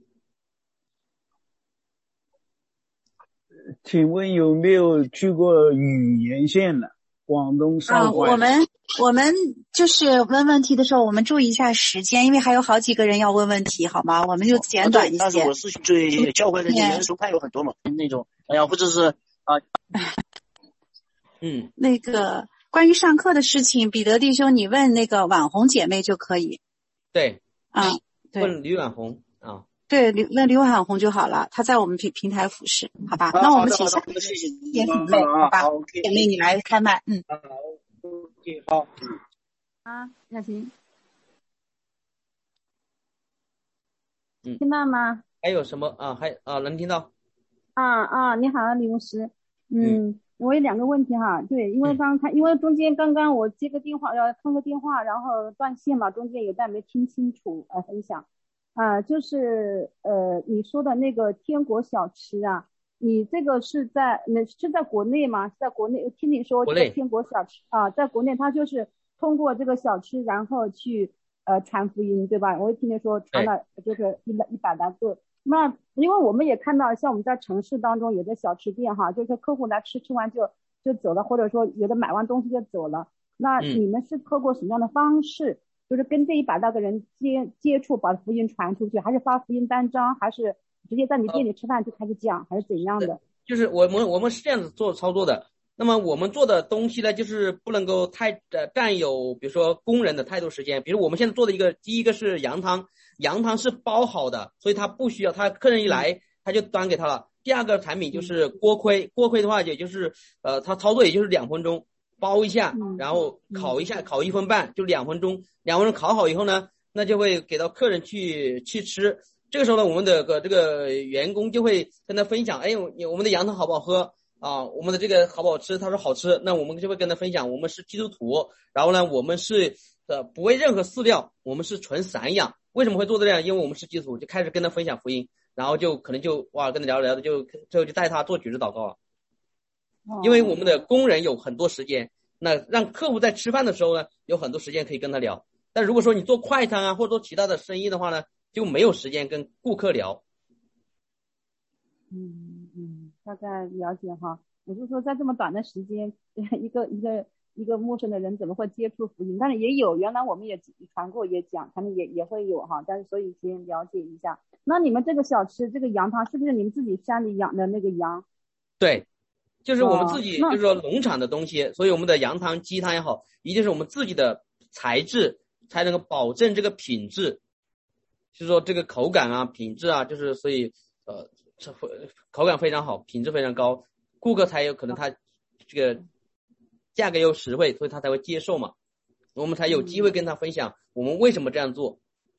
请问有没有去过语言县呢？广东韶关、 啊、我们我们就是问问题的时候，我们注意一下时间，因为还有好几个人要问问题，好吗？我们就简短一些。 但是我是对教会的人数派有很多嘛，那种哎呀，或者是啊， 嗯， 那个关于上课的事情，彼得弟兄，你问那个婉红姐妹就可以。 对， 啊，对， 问吕婉红啊。 对，问刘婉红就好了，她在我们平平台服侍，好吧？啊、那我们请下谢谢叶姊妹，好吧？姐妹你来开麦，嗯。 好 ，OK， 好。 啊，小琴， 嗯， 听到吗？ 还有什么啊？还啊，能听到？ 啊啊，你好，李牧师。 嗯， 嗯我有两个问题哈，对，因为刚才、嗯、因为中间刚刚我接个电话，要通个电话，然后断线嘛，中间有段没听清楚，呃，分享。啊、呃，就是呃，你说的那个天国小吃啊，你这个是在那是在国内吗？是在国内？听你说这个天国小吃啊，在国内它就是通过这个小吃，然后去呃传福音，对吧？我听你说传了就是一百一百来个。那因为我们也看到，像我们在城市当中有的小吃店哈，就是客户来吃，吃完就就走了，或者说有的买完东西就走了。那你们是透过什么样的方式？嗯，就是跟这一百多个人接接触，把福音传出去，还是发福音单张，还是直接在你店里吃饭就开始讲，还是怎样的？ 就是我们我们是这样子做操作的。那么我们做的东西呢，就是不能够太呃占有，比如说工人的太多时间。比如我们现在做的一个，第一个是羊汤，羊汤是包好的，所以他不需要，他客人一来他就端给他了。第二个产品就是锅盔，锅盔的话也就是呃，他操作也就是两分钟。包一下，然后烤一下，烤一分半，就两分钟，两分钟烤好以后呢，那就会给到客人去去吃。这个时候呢，我们的个这个员工就会跟他分享，哎，我们的羊汤好不好喝啊？我们的这个好不好吃？他说好吃，那我们就会跟他分享，我们是基督徒，然后呢，我们是呃不喂任何饲料，我们是纯散养。为什么会做这样？因为我们是基督徒，就开始跟他分享福音，然后就可能就哇跟他聊着聊着就最后就带他做举止祷告了。因为我们的工人有很多时间，那让客户在吃饭的时候呢，有很多时间可以跟他聊。但如果说你做快餐啊，或者做其他的生意的话呢，就没有时间跟顾客聊。 嗯嗯，大概了解哈。我是说，在这么短的时间，一个一个一个陌生的人怎么会接触福音？但是也有，原来我们也传过，也讲，可能也也会有哈。但是所以先了解一下。那你们这个小吃，这个羊汤是不是你们自己山里养的那个羊？ 对。就是我们自己， 哦、 就是说农场的东西，所以我们的羊汤、鸡汤也好，一定是我们自己的材质，才能够保证这个品质，就是说这个口感啊、品质啊，就是所以呃，口感非常好，品质非常高，顾客才有可能他这个价格又实惠，所以他才会接受嘛，我们才有机会跟他分享我们为什么这样做。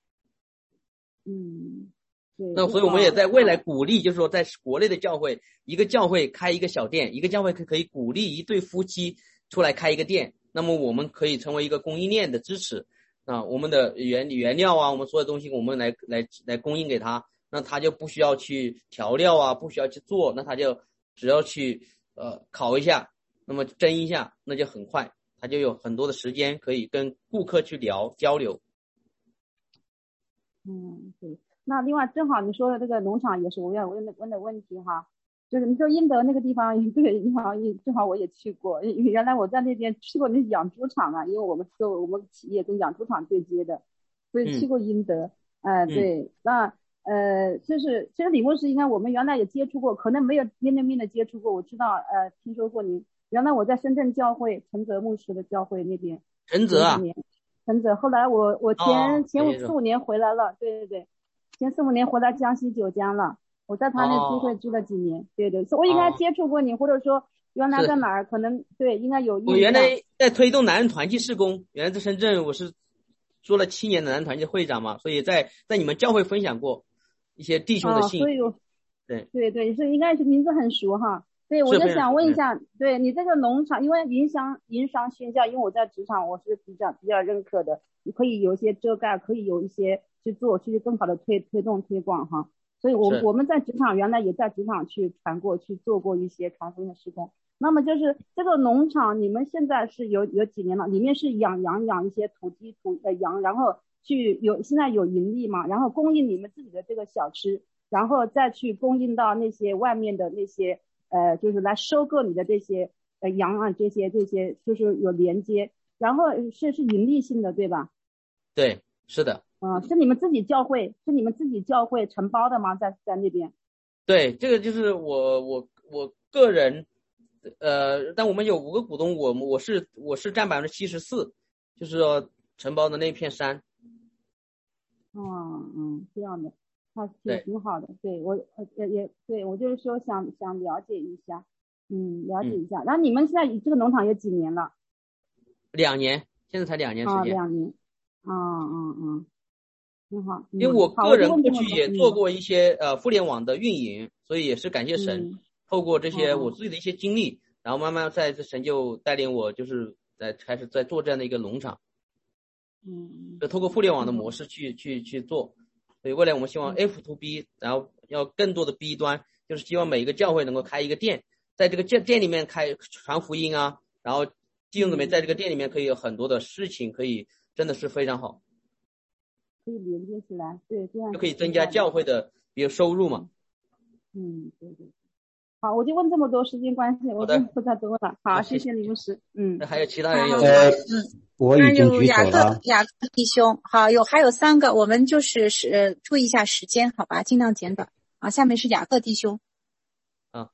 嗯。 那所以我们也在未来鼓励，就是说在国内的教会，一个教会开一个小店，一个教会可以鼓励一对夫妻出来开一个店，那么我们可以成为一个供应链的支持啊，我们的原原料啊，我们所有东西我们来来来供应给他，那他就不需要去调料啊，不需要去做，那他就只要去呃烤一下，那么蒸一下，那就很快，他就有很多的时间可以跟顾客去聊交流。 嗯，对。那另外正好你说的这个农场也是我要问的问的问题哈，就是你说英德那个地方，这个地方正好我也去过，原来我在那边去过那养猪场啊，因为我们是我们企业跟养猪场对接的，所以去过英德。嗯、呃，对，嗯、那呃就是其实李牧师应该我们原来也接触过，可能没有面对面的接触过，我知道呃听说过您，原来我在深圳教会陈泽牧师的教会那边。 陈泽啊。 陈泽，后来我我前、 哦、 前五四五年回来了，对对对。前四五年回来江西九江了，我在他那机会住了几年，哦、对对，所以我应该接触过你，哦、或者说原来在哪儿，可能对应该有印象。 我原来在推动男人团契事工，原来在深圳我是做了七年的男人团契会长嘛，所以在在你们教会分享过一些弟兄的信。 哦、所以我对对对，所以应该是名字很熟哈。对，我就想问一下，对你这个农场，因为营商营商宣教，因为我在职场我是比较比较认可的，你可以有一些遮盖，可以有一些去做，去更好的推推动推广哈。所以我我们在职场原来也在职场去传过去做过一些传福音的事工。那么就是这个农场，你们现在是有有几年了？里面是养羊养一些土鸡土呃羊，然后去有现在有盈利嘛？然后供应你们自己的这个小吃，然后再去供应到那些外面的那些。呃，就是来收购你的这些呃羊啊，这些这些就是有连接，然后是是盈利性的，对吧？ 对，是的。 嗯、呃，是你们自己教会，是你们自己教会承包的吗？在在那边？ 对，这个就是我我我个人，呃，但我们有五个股东，我我是我是占百分之七十四，就是说承包的那片山。 嗯嗯，这样的。那也挺好的，对我也也对我就是说想想了解一下，嗯，了解一下。嗯、然后你们现在这个农场有几年了？ 两年，现在才两年时间。 啊，两年，啊嗯嗯，挺好。嗯、 因为我个人过去也做过一些、嗯、呃互联网的运营，所以也是感谢神，嗯、透过这些我自己的一些经历，嗯、然后慢慢在这神就带领我，就是在开始在做这样的一个农场。 嗯， 就透过互联网的模式去、嗯、去去做。所以未来我们希望 F to B， 然后要更多的 B 端，就是希望每一个教会能够开一个店，在这个店店里面开传福音啊，然后弟兄姊妹在这个店里面可以有很多的事情，可以真的是非常好， 可以连接起来，对，这样就可以增加教会的比如收入嘛。 嗯，对对。好，我就问这么多，时间关系，我就不再多了。好，谢谢李牧师。嗯， 还有其他人有？ 呃，我已经举手了。 雅各雅各弟兄，好，有还有三个，我们就是是注意一下时间，好吧，尽量简短。啊，下面是雅各弟兄。 啊，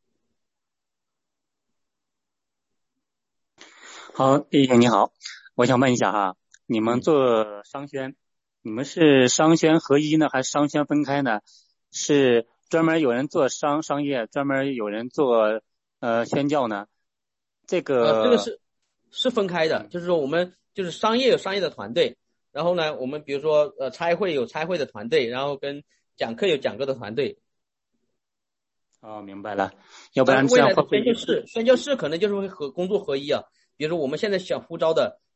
好，弟兄你好，我想问一下哈，你们做商宣，你们是商宣合一呢，还是商宣分开呢？是专门有人做商商业，专门有人做呃宣教呢？这个、 呃、这个是是分开的，就是说我们就是商业有商业的团队，然后呢，我们比如说呃差会有差会的团队，然后跟讲课有讲课的团队。 哦，明白了。要不然这样会未来的宣教士，宣教士可能就是会和工作合一啊。比如说我们现在想呼召的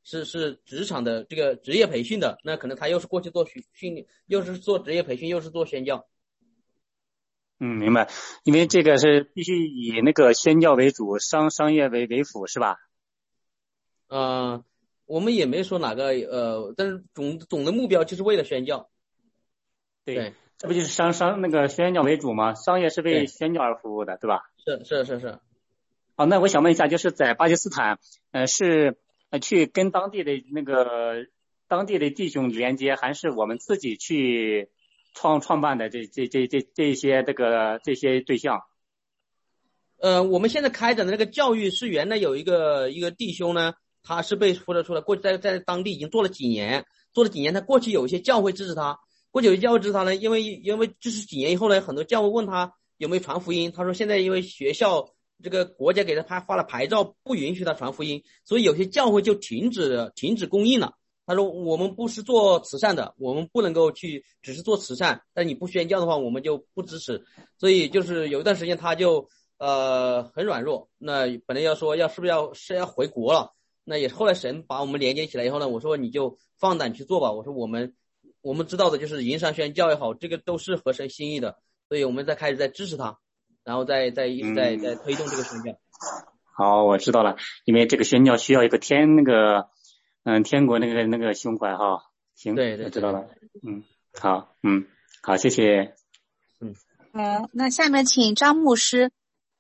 是是职场的这个职业培训的，那可能他又是过去做训训练，又是做职业培训，又是做宣教。 嗯，明白。因为这个是必须以那个宣教为主，商商业为为辅，是吧？ 呃，我们也没说哪个呃，但是总总的目标就是为了宣教。 对， 对， 这不就是商商那个宣教为主吗？商业是为宣教而服务的，对吧？ 是是是是。 好，那我想问一下，就是在巴基斯坦，呃，是呃去跟当地的那个当地的弟兄连接，还是我们自己去创创办的这这这这这些这个这些对象？ 呃，我们现在开展的那个教育是原来有一个一个弟兄呢，他是被扶持出来，过去在在当地已经做了几年，做了几年，他过去有一些教会支持他，过去有一些教会支持他呢，因为因为支持几年以后呢，很多教会问他有没有传福音，他说现在因为学校这个国家给他发发了牌照，不允许他传福音，所以有些教会就停止停止供应了。他说我们不是做慈善的，我们不能够去只是做慈善，但你不宣教的话我们就不支持。所以就是有一段时间他就呃很软弱，那本来要说要是不是要是要回国了，那也后来神把我们连接起来以后呢，我说你就放胆去做吧，我说我们我们知道的就是营商宣教也好，这个都是合神心意的，所以我们再开始在支持他，然后再再一直在在推动这个宣教。 好，我知道了，因为这个宣教需要一个天那个嗯天国那个那个胸怀哈。行， 对对， 我知道了。嗯，好，嗯，好，谢谢。 嗯， 好，那下面请张牧师。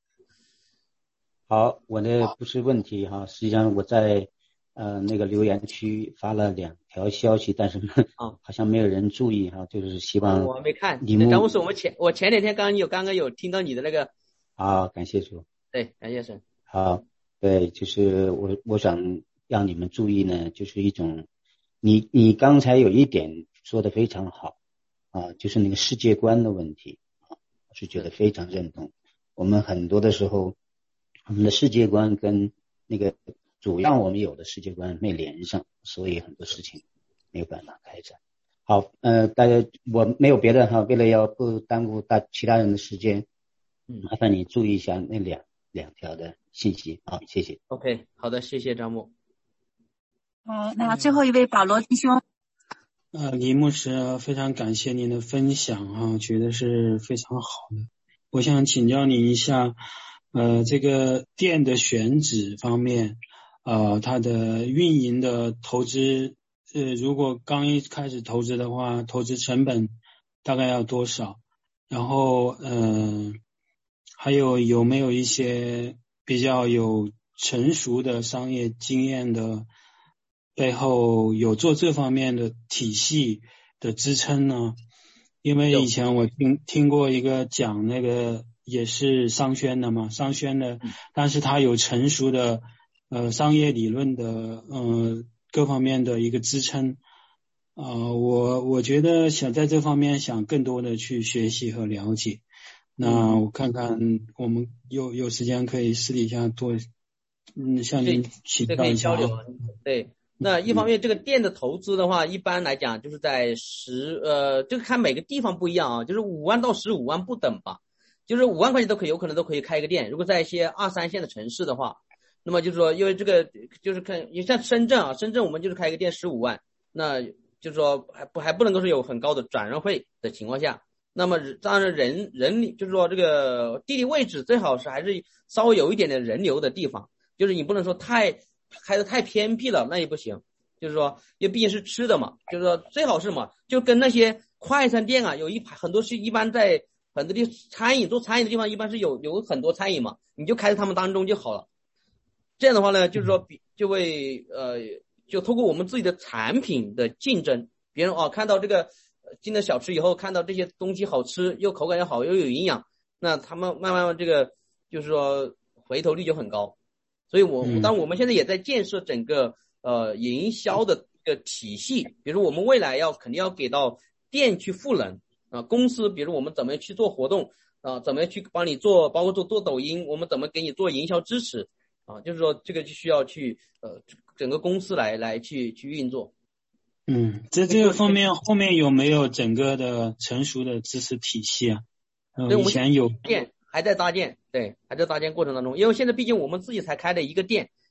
好，我的不是问题哈，实际上我在呃那个留言区发了两条消息，但是啊好像没有人注意哈，就是希望我还没看。 你们张牧师，我们前我前两天刚有刚刚有听到你的那个。 好，感谢主。 对，感谢神。 好，对，就是我我想让你们注意呢，就是一种，你你刚才有一点说的非常好啊，就是那个世界观的问题啊，我是觉得非常认同。我们很多的时候，我们的世界观跟那个主要我们有的世界观没连上，所以很多事情没有办法开展。好，呃，大家我没有别的哈，为了要不耽误大其他人的时间， 嗯， 麻烦你注意一下那两两条的信息啊，谢谢。 OK， 好的，谢谢张牧。 好，那最后一位保罗弟兄。 呃，李牧师，非常感谢您的分享啊，觉得是非常好的。我想请教您一下，呃，这个店的选址方面，呃，它的运营的投资，呃，如果刚一开始投资的话，投资成本大概要多少？然后，呃，还有有没有一些比较有成熟的商业经验的背后有做这方面的体系的支撑呢？因为以前我听听过一个讲那个也是商宣的嘛，商宣的，但是它有成熟的呃商业理论的呃各方面的一个支撑啊、呃，我我觉得想在这方面想更多的去学习和了解。那我看看我们有有时间可以私底下多嗯向您请教一下。 对。那一方面，这个店的投资的话，一般来讲就是在十呃，这个看每个地方不一样啊，就是五万到十五万不等吧，就是五万块钱都可以，有可能都可以开一个店。如果在一些二三线的城市的话，那么就是说，因为这个就是看，你像深圳啊，深圳我们就是开一个店十五万，那就是说还不还不能够是有很高的转让费的情况下，那么当然人人力就是说这个地理位置最好是还是稍微有一点点人流的地方，就是你不能说太。开的太偏僻了，那也不行。就是说，因为毕竟是吃的嘛，就是说最好是嘛，就跟那些快餐店啊，有一排很多是一般在很多地餐饮做餐饮的地方，一般是有有很多餐饮嘛，你就开在他们当中就好了。这样的话呢，就是说比就会呃，就通过我们自己的产品的竞争，别人哦看到这个进了小吃以后，看到这些东西好吃，又口感又好，又有营养，那他们慢慢这个就是说回头率就很高。所以我当我们现在也在建设整个呃营销的一个体系，比如我们未来要肯定要给到店去赋能啊、呃，公司比如我们怎么去做活动啊、呃，怎么去帮你做，包括做做抖音，我们怎么给你做营销支持啊，就是说这个就需要去呃整个公司来来去去运作。 嗯，在这个方面后面有没有整个的成熟的知识体系啊？呃、以前有店。还在搭建，对，还在搭建过程当中，因为现在毕竟我们自己才开了一个店，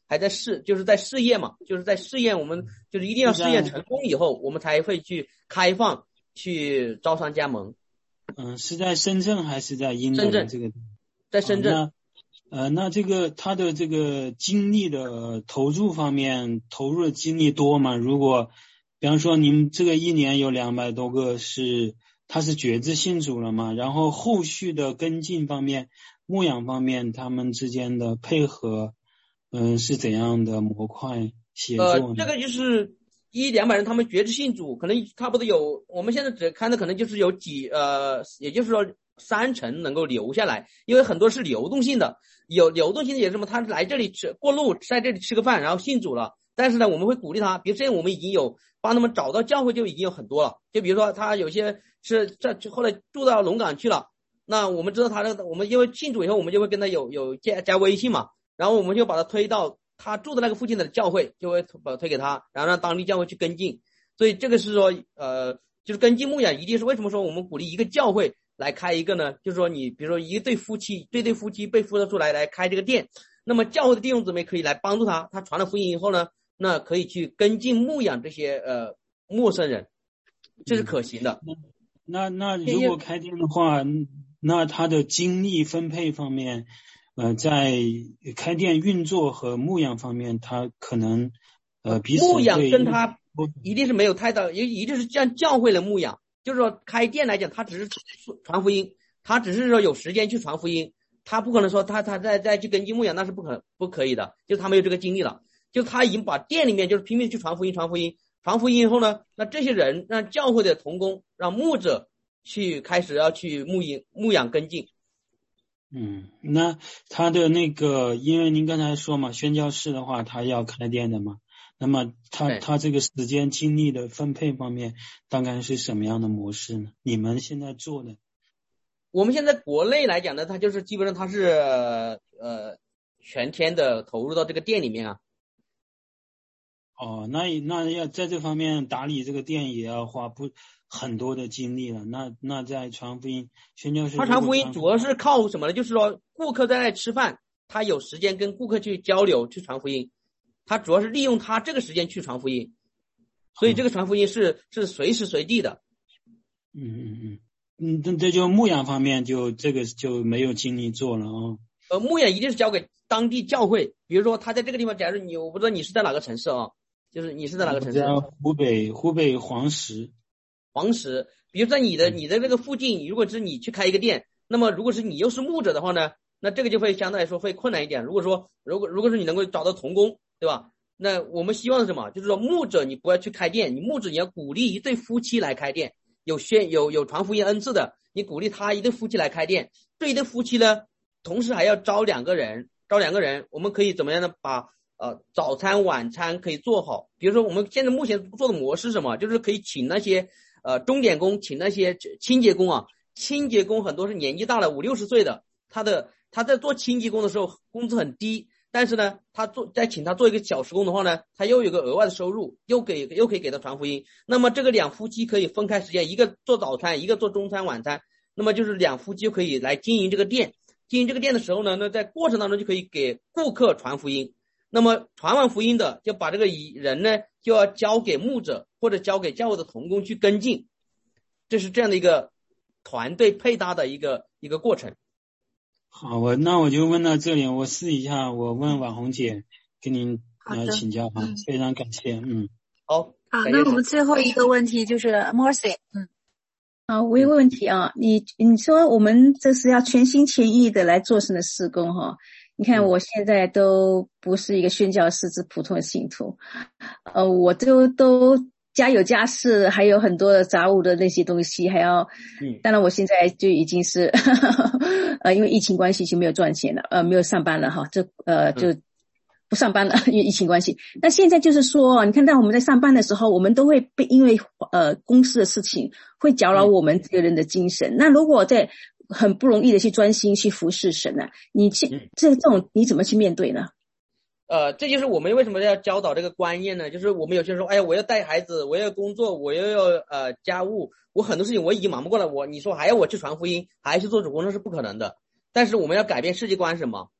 还在试，就是在试验嘛，就是在试验，我们就是一定要试验成功以后，我们才会去开放去招商加盟。 嗯，是在深圳还是在英深圳？ 这个在深圳。 啊、那呃，那这个他的这个精力的投入方面，投入的精力多吗？如果比方说您这个一年有两百多个是他是觉知信主了嘛，然后后续的跟进方面、牧养方面，他们之间的配合，嗯、呃，是怎样的模块协作呢？ 呃，这个就是一两百人，他们觉知信主，可能差不多有，我们现在只看的可能就是有几呃，也就是说三成能够留下来，因为很多是流动性的，有流动性的也是什么，他来这里吃过路，在这里吃个饭，然后信主了。但是呢，我们会鼓励他，比如现在我们已经有帮他们找到教会，就已经有很多了。就比如说他有些是这后来住到龙岗去了，那我们知道他的，我们因为信主以后，我们就会跟他有有加加微信嘛，然后我们就把他推到他住的那个附近的教会，就会把推给他，然后让当地教会去跟进。所以这个是说，呃，就是跟进牧养，一定是为什么说我们鼓励一个教会来开一个呢？就是说你比如说一对夫妻，对对夫妻被孵得出来来开这个店，那么教会的弟兄姊妹可以来帮助他，他传了福音以后呢，那可以去跟进牧养这些呃陌生人，这是可行的。 嗯、那那如果开店的话，那他的精力分配方面，呃，在开店运作和牧养方面，他可能呃彼此牧养跟他一定是没有太大，也一定是像教会的牧养。就是说开店来讲，他只是传福音，他只是说有时间去传福音，他不可能说他他再再去跟进牧养，那是不可不可以的，就他没有这个精力了。就他已经把店里面就是拼命去传福音传福音传福音以后呢，那这些人让教会的同工让牧者去开始要去牧养牧养跟进。 嗯，那他的那个，因为您刚才说嘛，宣教士的话他要开店的嘛，那么他他这个时间精力的分配方面大概是什么样的模式呢？你们现在做的？ 我们现在国内来讲呢，他就是基本上他是呃全天的投入到这个店里面啊。 哦，那那要在这方面打理这个店也要花不很多的精力了。那那在传福音宣教士， 他传福音主要是靠什么呢？就是说顾客在那吃饭，他有时间跟顾客去交流去传福音，他主要是利用他这个时间去传福音，所以这个传福音是、嗯、是随时随地的。 嗯嗯嗯嗯，这这就牧养方面就这个就没有精力做了哦。 呃，牧养一定是交给当地教会，比如说他在这个地方，假如你我不知道你是在哪个城市啊？就是你是在哪个城市？ 湖北，湖北黄石。 黄石，比如在你的你的这个附近，如果是你去开一个店，那么如果是你又是牧者的话呢，那这个就会相对来说会困难一点。如果说如果如果是你能够找到同工，对吧？那我们希望是什么？就是说牧者你不要去开店，你牧者你要鼓励一对夫妻来开店，有宣有有传福音恩赐的，你鼓励他一对夫妻来开店，这一对夫妻呢，同时还要招两个人，招两个人，我们可以怎么样呢？把呃，早餐、晚餐可以做好。比如说，我们现在目前做的模式是什么？就是可以请那些呃钟点工，请那些清洁工啊。清洁工很多是年纪大了，五六十岁的，他的他在做清洁工的时候工资很低，但是呢，他做再请他做一个小时工的话呢，他又有个额外的收入，又给又可以给他传福音。那么这个两夫妻可以分开时间，一个做早餐，一个做中餐、晚餐。那么就是两夫妻就可以来经营这个店。经营这个店的时候呢，那在过程当中就可以给顾客传福音。那么传完福音的，就把这个人呢，就要交给牧者或者交给教会的同工去跟进，这是这样的一个团队配搭的一个一个过程。 好，我那我就问到这里，我试一下，我问网红姐跟您呃请教哈，非常感谢，嗯。 好， 好，那我们最后一个问题就是 Morsi， 嗯，啊，我有个问题啊，你你说我们这是要全心全意的来做神的事工哈。你看我现在都不是一个宣教士，是普通的信徒，呃，我都都家有家室，还有很多的杂物的那些东西，还要，嗯，当然我现在就已经是，呃，因为疫情关系就没有赚钱了，呃，没有上班了哈，就呃就不上班了，因为疫情关系。那现在就是说，你看到我们在上班的时候，我们都会被因为呃公司的事情会搅扰我们这个人的精神。那如果在很不容易的去专心去服侍神啊，你去这这种你怎么去面对呢？ 呃，这就是我们为什么要教导这个观念呢？就是我们有些人说，哎呀，我要带孩子，我要工作，我又要呃家务，我很多事情我已经忙不过了，我你说还要我去传福音，还要去做主工，那是不可能的。但是我们要改变世界观，什么？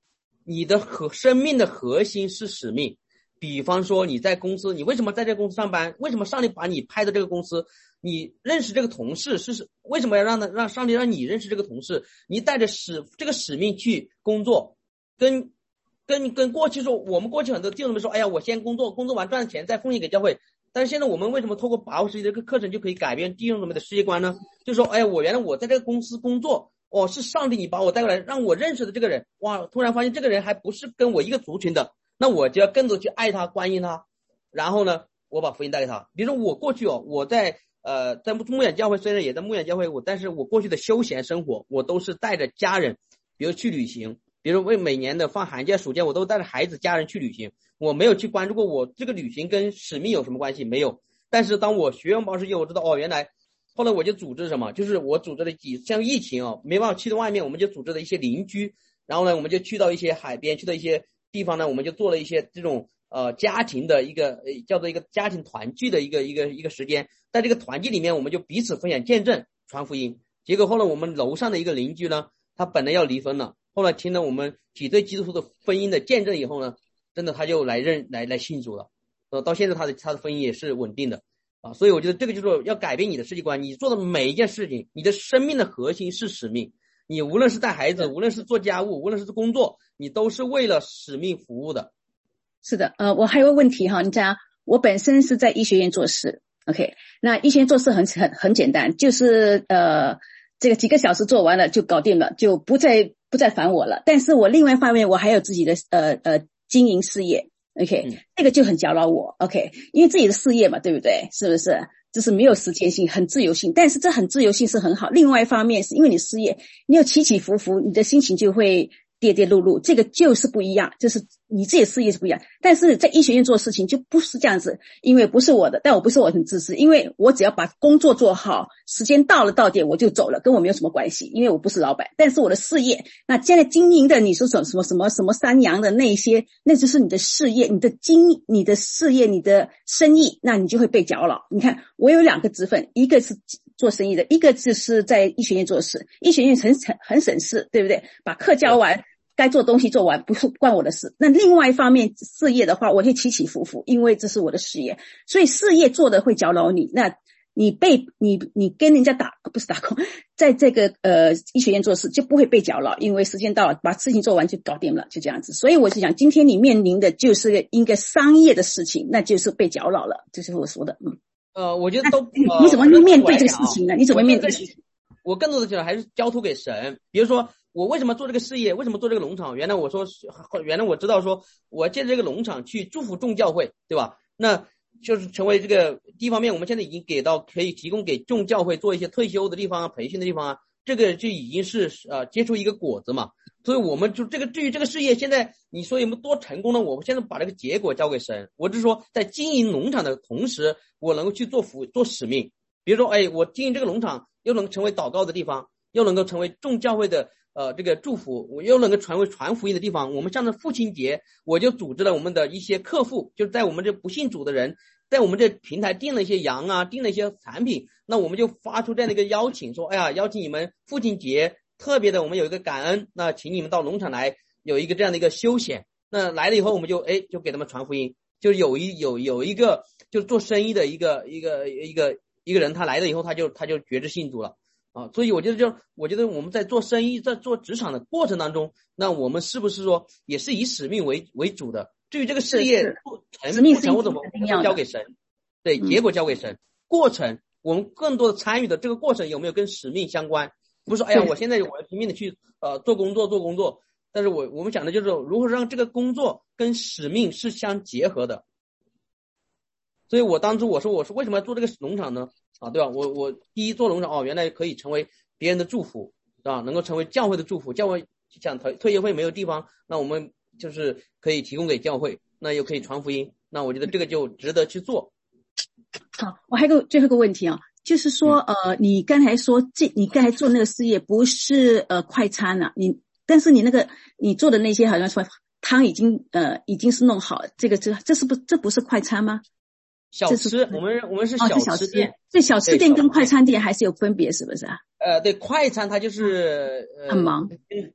你的核生命的核心是使命。比方说你在公司，你为什么在这个公司上班？为什么上帝把你派到这个公司？你认识这个同事是为什么要让他让上帝让你认识这个同事？你带着使这个使命去工作，跟跟跟过去说，我们过去很多弟兄们说，哎呀，我先工作，工作完赚钱再奉献给教会。但是现在我们为什么透过把握时机这个课程就可以改变弟兄们的世界观呢？就是说，哎呀，我原来我在这个公司工作，哦，是上帝你把我带过来，让我认识的这个人，哇，突然发现这个人还不是跟我一个族群的，那我就要更多去爱他、关心他，然后呢，我把福音带给他。比如说我过去哦，我在呃在牧养教会，虽然也在牧养教会，我但是我过去的休闲生活，我都是带着家人，比如去旅行，比如为每年的放寒假、暑假，我都带着孩子、家人去旅行。我没有去关注过我这个旅行跟使命有什么关系，没有。但是当我学完包世界，我知道哦，原来后来我就组织什么，就是我组织了几像疫情哦，没办法去到外面，我们就组织了一些邻居，然后呢，我们就去到一些海边，去到一些地方呢，我们就做了一些这种呃家庭的一个叫做一个家庭团聚的一个一个一个时间，在这个团聚里面，我们就彼此分享见证、传福音。结果后来我们楼上的一个邻居呢，他本来要离婚了，后来听了我们几对基督徒的婚姻的见证以后呢，真的他就来认来来信主了，呃，到现在他的他的婚姻也是稳定的啊。所以我觉得这个就是说要改变你的世界观，你做的每一件事情，你的生命的核心是使命。你无论是带孩子，无论是做家务，无论是做工作，你都是为了使命服务的。 是的，呃，我还有个问题哈，你讲我本身是在医学院做事 ，OK， 那医学院做事很很很简单，就是呃这个几个小时做完了就搞定了，就不再不再烦我了。但是我另外一方面我还有自己的呃呃经营事业 ，OK， 嗯， 这个就很搅扰我 ，OK， 因为自己的事业嘛，对不对？是不是？就是没有时间性，很自由性，但是这很自由性是很好。另外一方面是因为你事业，你有起起伏伏，你的心情就会跌跌碌碌，这个就是不一样，就是你自己的事业是不一样。但是在医学院做事情就不是这样子，因为不是我的，但我不是我很自私，因为我只要把工作做好，时间到了到点我就走了，跟我没有什么关系，因为我不是老板。但是我的事业，那现在经营的你说什么什么什么什么三阳的那些，那就是你的事业，你的经你的事业，你的生意，那你就会被搅扰。你看我有两个职分，一个是做生意的，一个就是在医学院做事。医学院很很很省事，对不对？把课教完，该做东西做完，不是关我的事。那另外一方面事业的话，我会起起伏伏，因为这是我的事业，所以事业做的会搅扰你。那你被你你跟人家打不是打工，在这个呃医学院做事就不会被搅扰，因为时间到了，把事情做完就搞定了，就这样子。所以我是讲，今天你面临的就是一个商业的事情，那就是被搅扰了，这就是我说的。嗯， 呃，我觉得都呃、你怎么面对这个事情呢？你怎么面对事情？ 我更多的讲还是交托给神。比如说我为什么做这个事业，为什么做这个农场？原来我说原来我知道说我借着这个农场去祝福众教会，对吧？那就是成为这个地方面，我们现在已经给到可以提供给众教会做一些退休的地方啊，培训的地方啊，这个就已经是呃结出一个果子嘛。所以我们就这个对于这个事业，现在你说有没有多成功呢？我现在把这个结果交给神。我是说在经营农场的同时，我能够去做服做使命。比如说哎，我经营这个农场又能成为祷告的地方，又能够成为众教会的呃这个祝福，我又能够成为传福音的地方。我们像这父亲节，我就组织了我们的一些客户，就是在我们这不信主的人，在我们这平台订了一些羊啊，订了一些产品，那我们就发出这样的一个邀请，说哎呀，邀请你们父亲节特别的，我们有一个感恩，那请你们到农场来有一个这样的一个休闲。那来了以后，我们就哎就给他们传福音，就是有一有有一个就是做生意的一个一个一个一个人，他来了以后，他就他就觉知信主了啊。所以我觉得就我觉得我们在做生意，在做职场的过程当中，那我们是不是说也是以使命为为主的？至于这个事业成不成，我怎么交给神？对，结果交给神。过程我们更多的参与的这个过程有没有跟使命相关？不是说哎呀，我现在我要拼命的去呃做工作做工作，但是我我们讲的就是如何让这个工作跟使命是相结合的。所以我当初我说我说为什么要做这个农场呢？啊，对吧？我我第一做农场哦，原来可以成为别人的祝福，啊，能够成为教会的祝福。教会讲退退休会没有地方，那我们就是可以提供给教会，那又可以传福音，那我觉得这个就值得去做。 好，我还有个最后一个问题啊，就是说呃，你刚才说这你刚才做那个事业不是呃快餐啊，你但是你那个你做的那些好像说汤已经呃已经是弄好，这个这这是不这不是快餐吗？ 小吃，我们我们是小吃店， 所以小吃店跟快餐店还是有分别，是不是啊？ 呃，对，快餐它就是、呃、 很忙，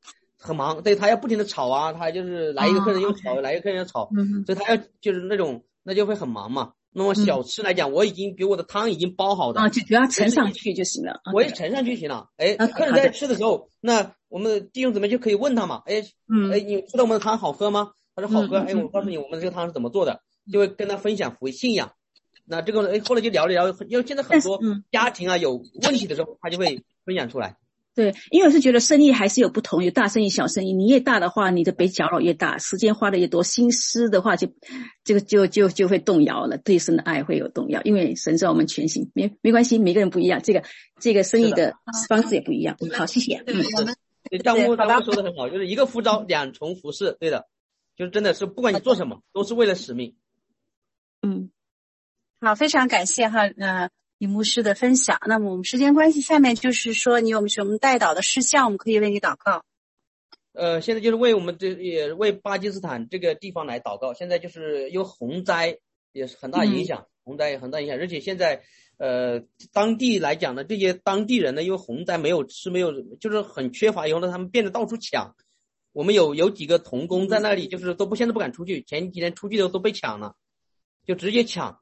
很忙，对他要不停的吵啊，他就是来一个客人又吵，来一个客人又吵， 嗯， 所以他要就是那种那就会很忙嘛。那么小吃来讲，我已经比如我的汤已经煲好的啊，就只要盛上去就行了。 我也盛上去行了。哎， okay, 客人在吃的时候，那我们的弟兄姊妹就可以问他嘛，哎， 嗯， 哎，你知道我们的汤好喝吗？他说好喝。 嗯、 哎，我告诉你我们这个汤是怎么做的，就会跟他分享福音信仰。那这个哎，后来就聊一聊，因为现在很多家庭啊有问题的时候，他就会分享出来。 对，因为我是觉得生意还是有不同，有大生意小生意，你越大的话你的北角老越大，时间花的越多，心思的话就这个就就就会动摇了，对神的爱会有动摇，因为神知道我们全心，没没关系，每个人不一样，这个这个生意的方式也不一样。好，谢谢。 嗯，张牧张牧说的很好，就是一个呼召两重服侍，对的，就是真的是不管你做什么都是为了使命。 嗯，好，非常感谢哈，呃李牧师的分享。那么我们时间关系，下面就是说你有没有什么代祷的事项，我们可以为你祷告。 呃，现在就是为我们这也为巴基斯坦这个地方来祷告。现在就是因为洪灾也是很大影响，嗯、洪灾也很大影响，而且现在呃当地来讲呢，这些当地人呢，因为洪灾没有吃没有，就是很缺乏以后呢，他们变得到处抢。我们有有几个童工在那里，就是都不现在不敢出去，前几天出去的都被抢了，就直接抢。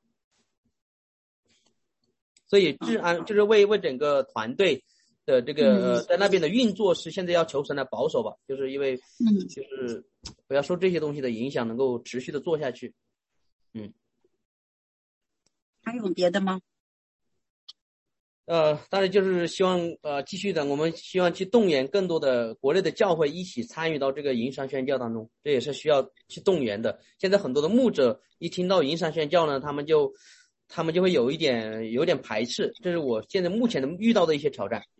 所以治安就是为为整个团队的这个、呃、在那边的运作是现在要求神来保守吧，就是因为嗯就是不要受这些东西的影响，能够持续的做下去。嗯， 还有别的吗？ 呃，当然就是希望呃继续的，我们希望去动员更多的国内的教会一起参与到这个营商宣教当中，这也是需要去动员的。现在很多的牧者一听到营商宣教呢，他们就他们就会有一点有点排斥，这是我现在目前的遇到的一些挑战。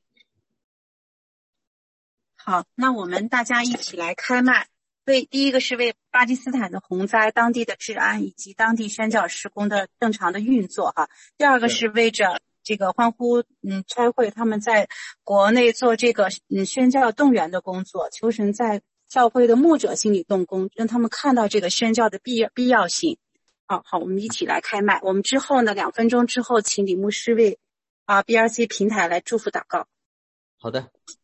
好，那我们大家一起来开麦，为第一个是为巴基斯坦的洪灾、当地的治安以及当地宣教事工的正常的运作哈。第二个是为着这个欢呼嗯差会他们在国内做这个嗯宣教动员的工作，求神在教会的牧者心里动工，让他们看到这个宣教的必必要性。好好，我们一起来开麦。我们之后呢，两分钟之后，请李牧师为啊 B R C 平台来祝福祷告。 好的。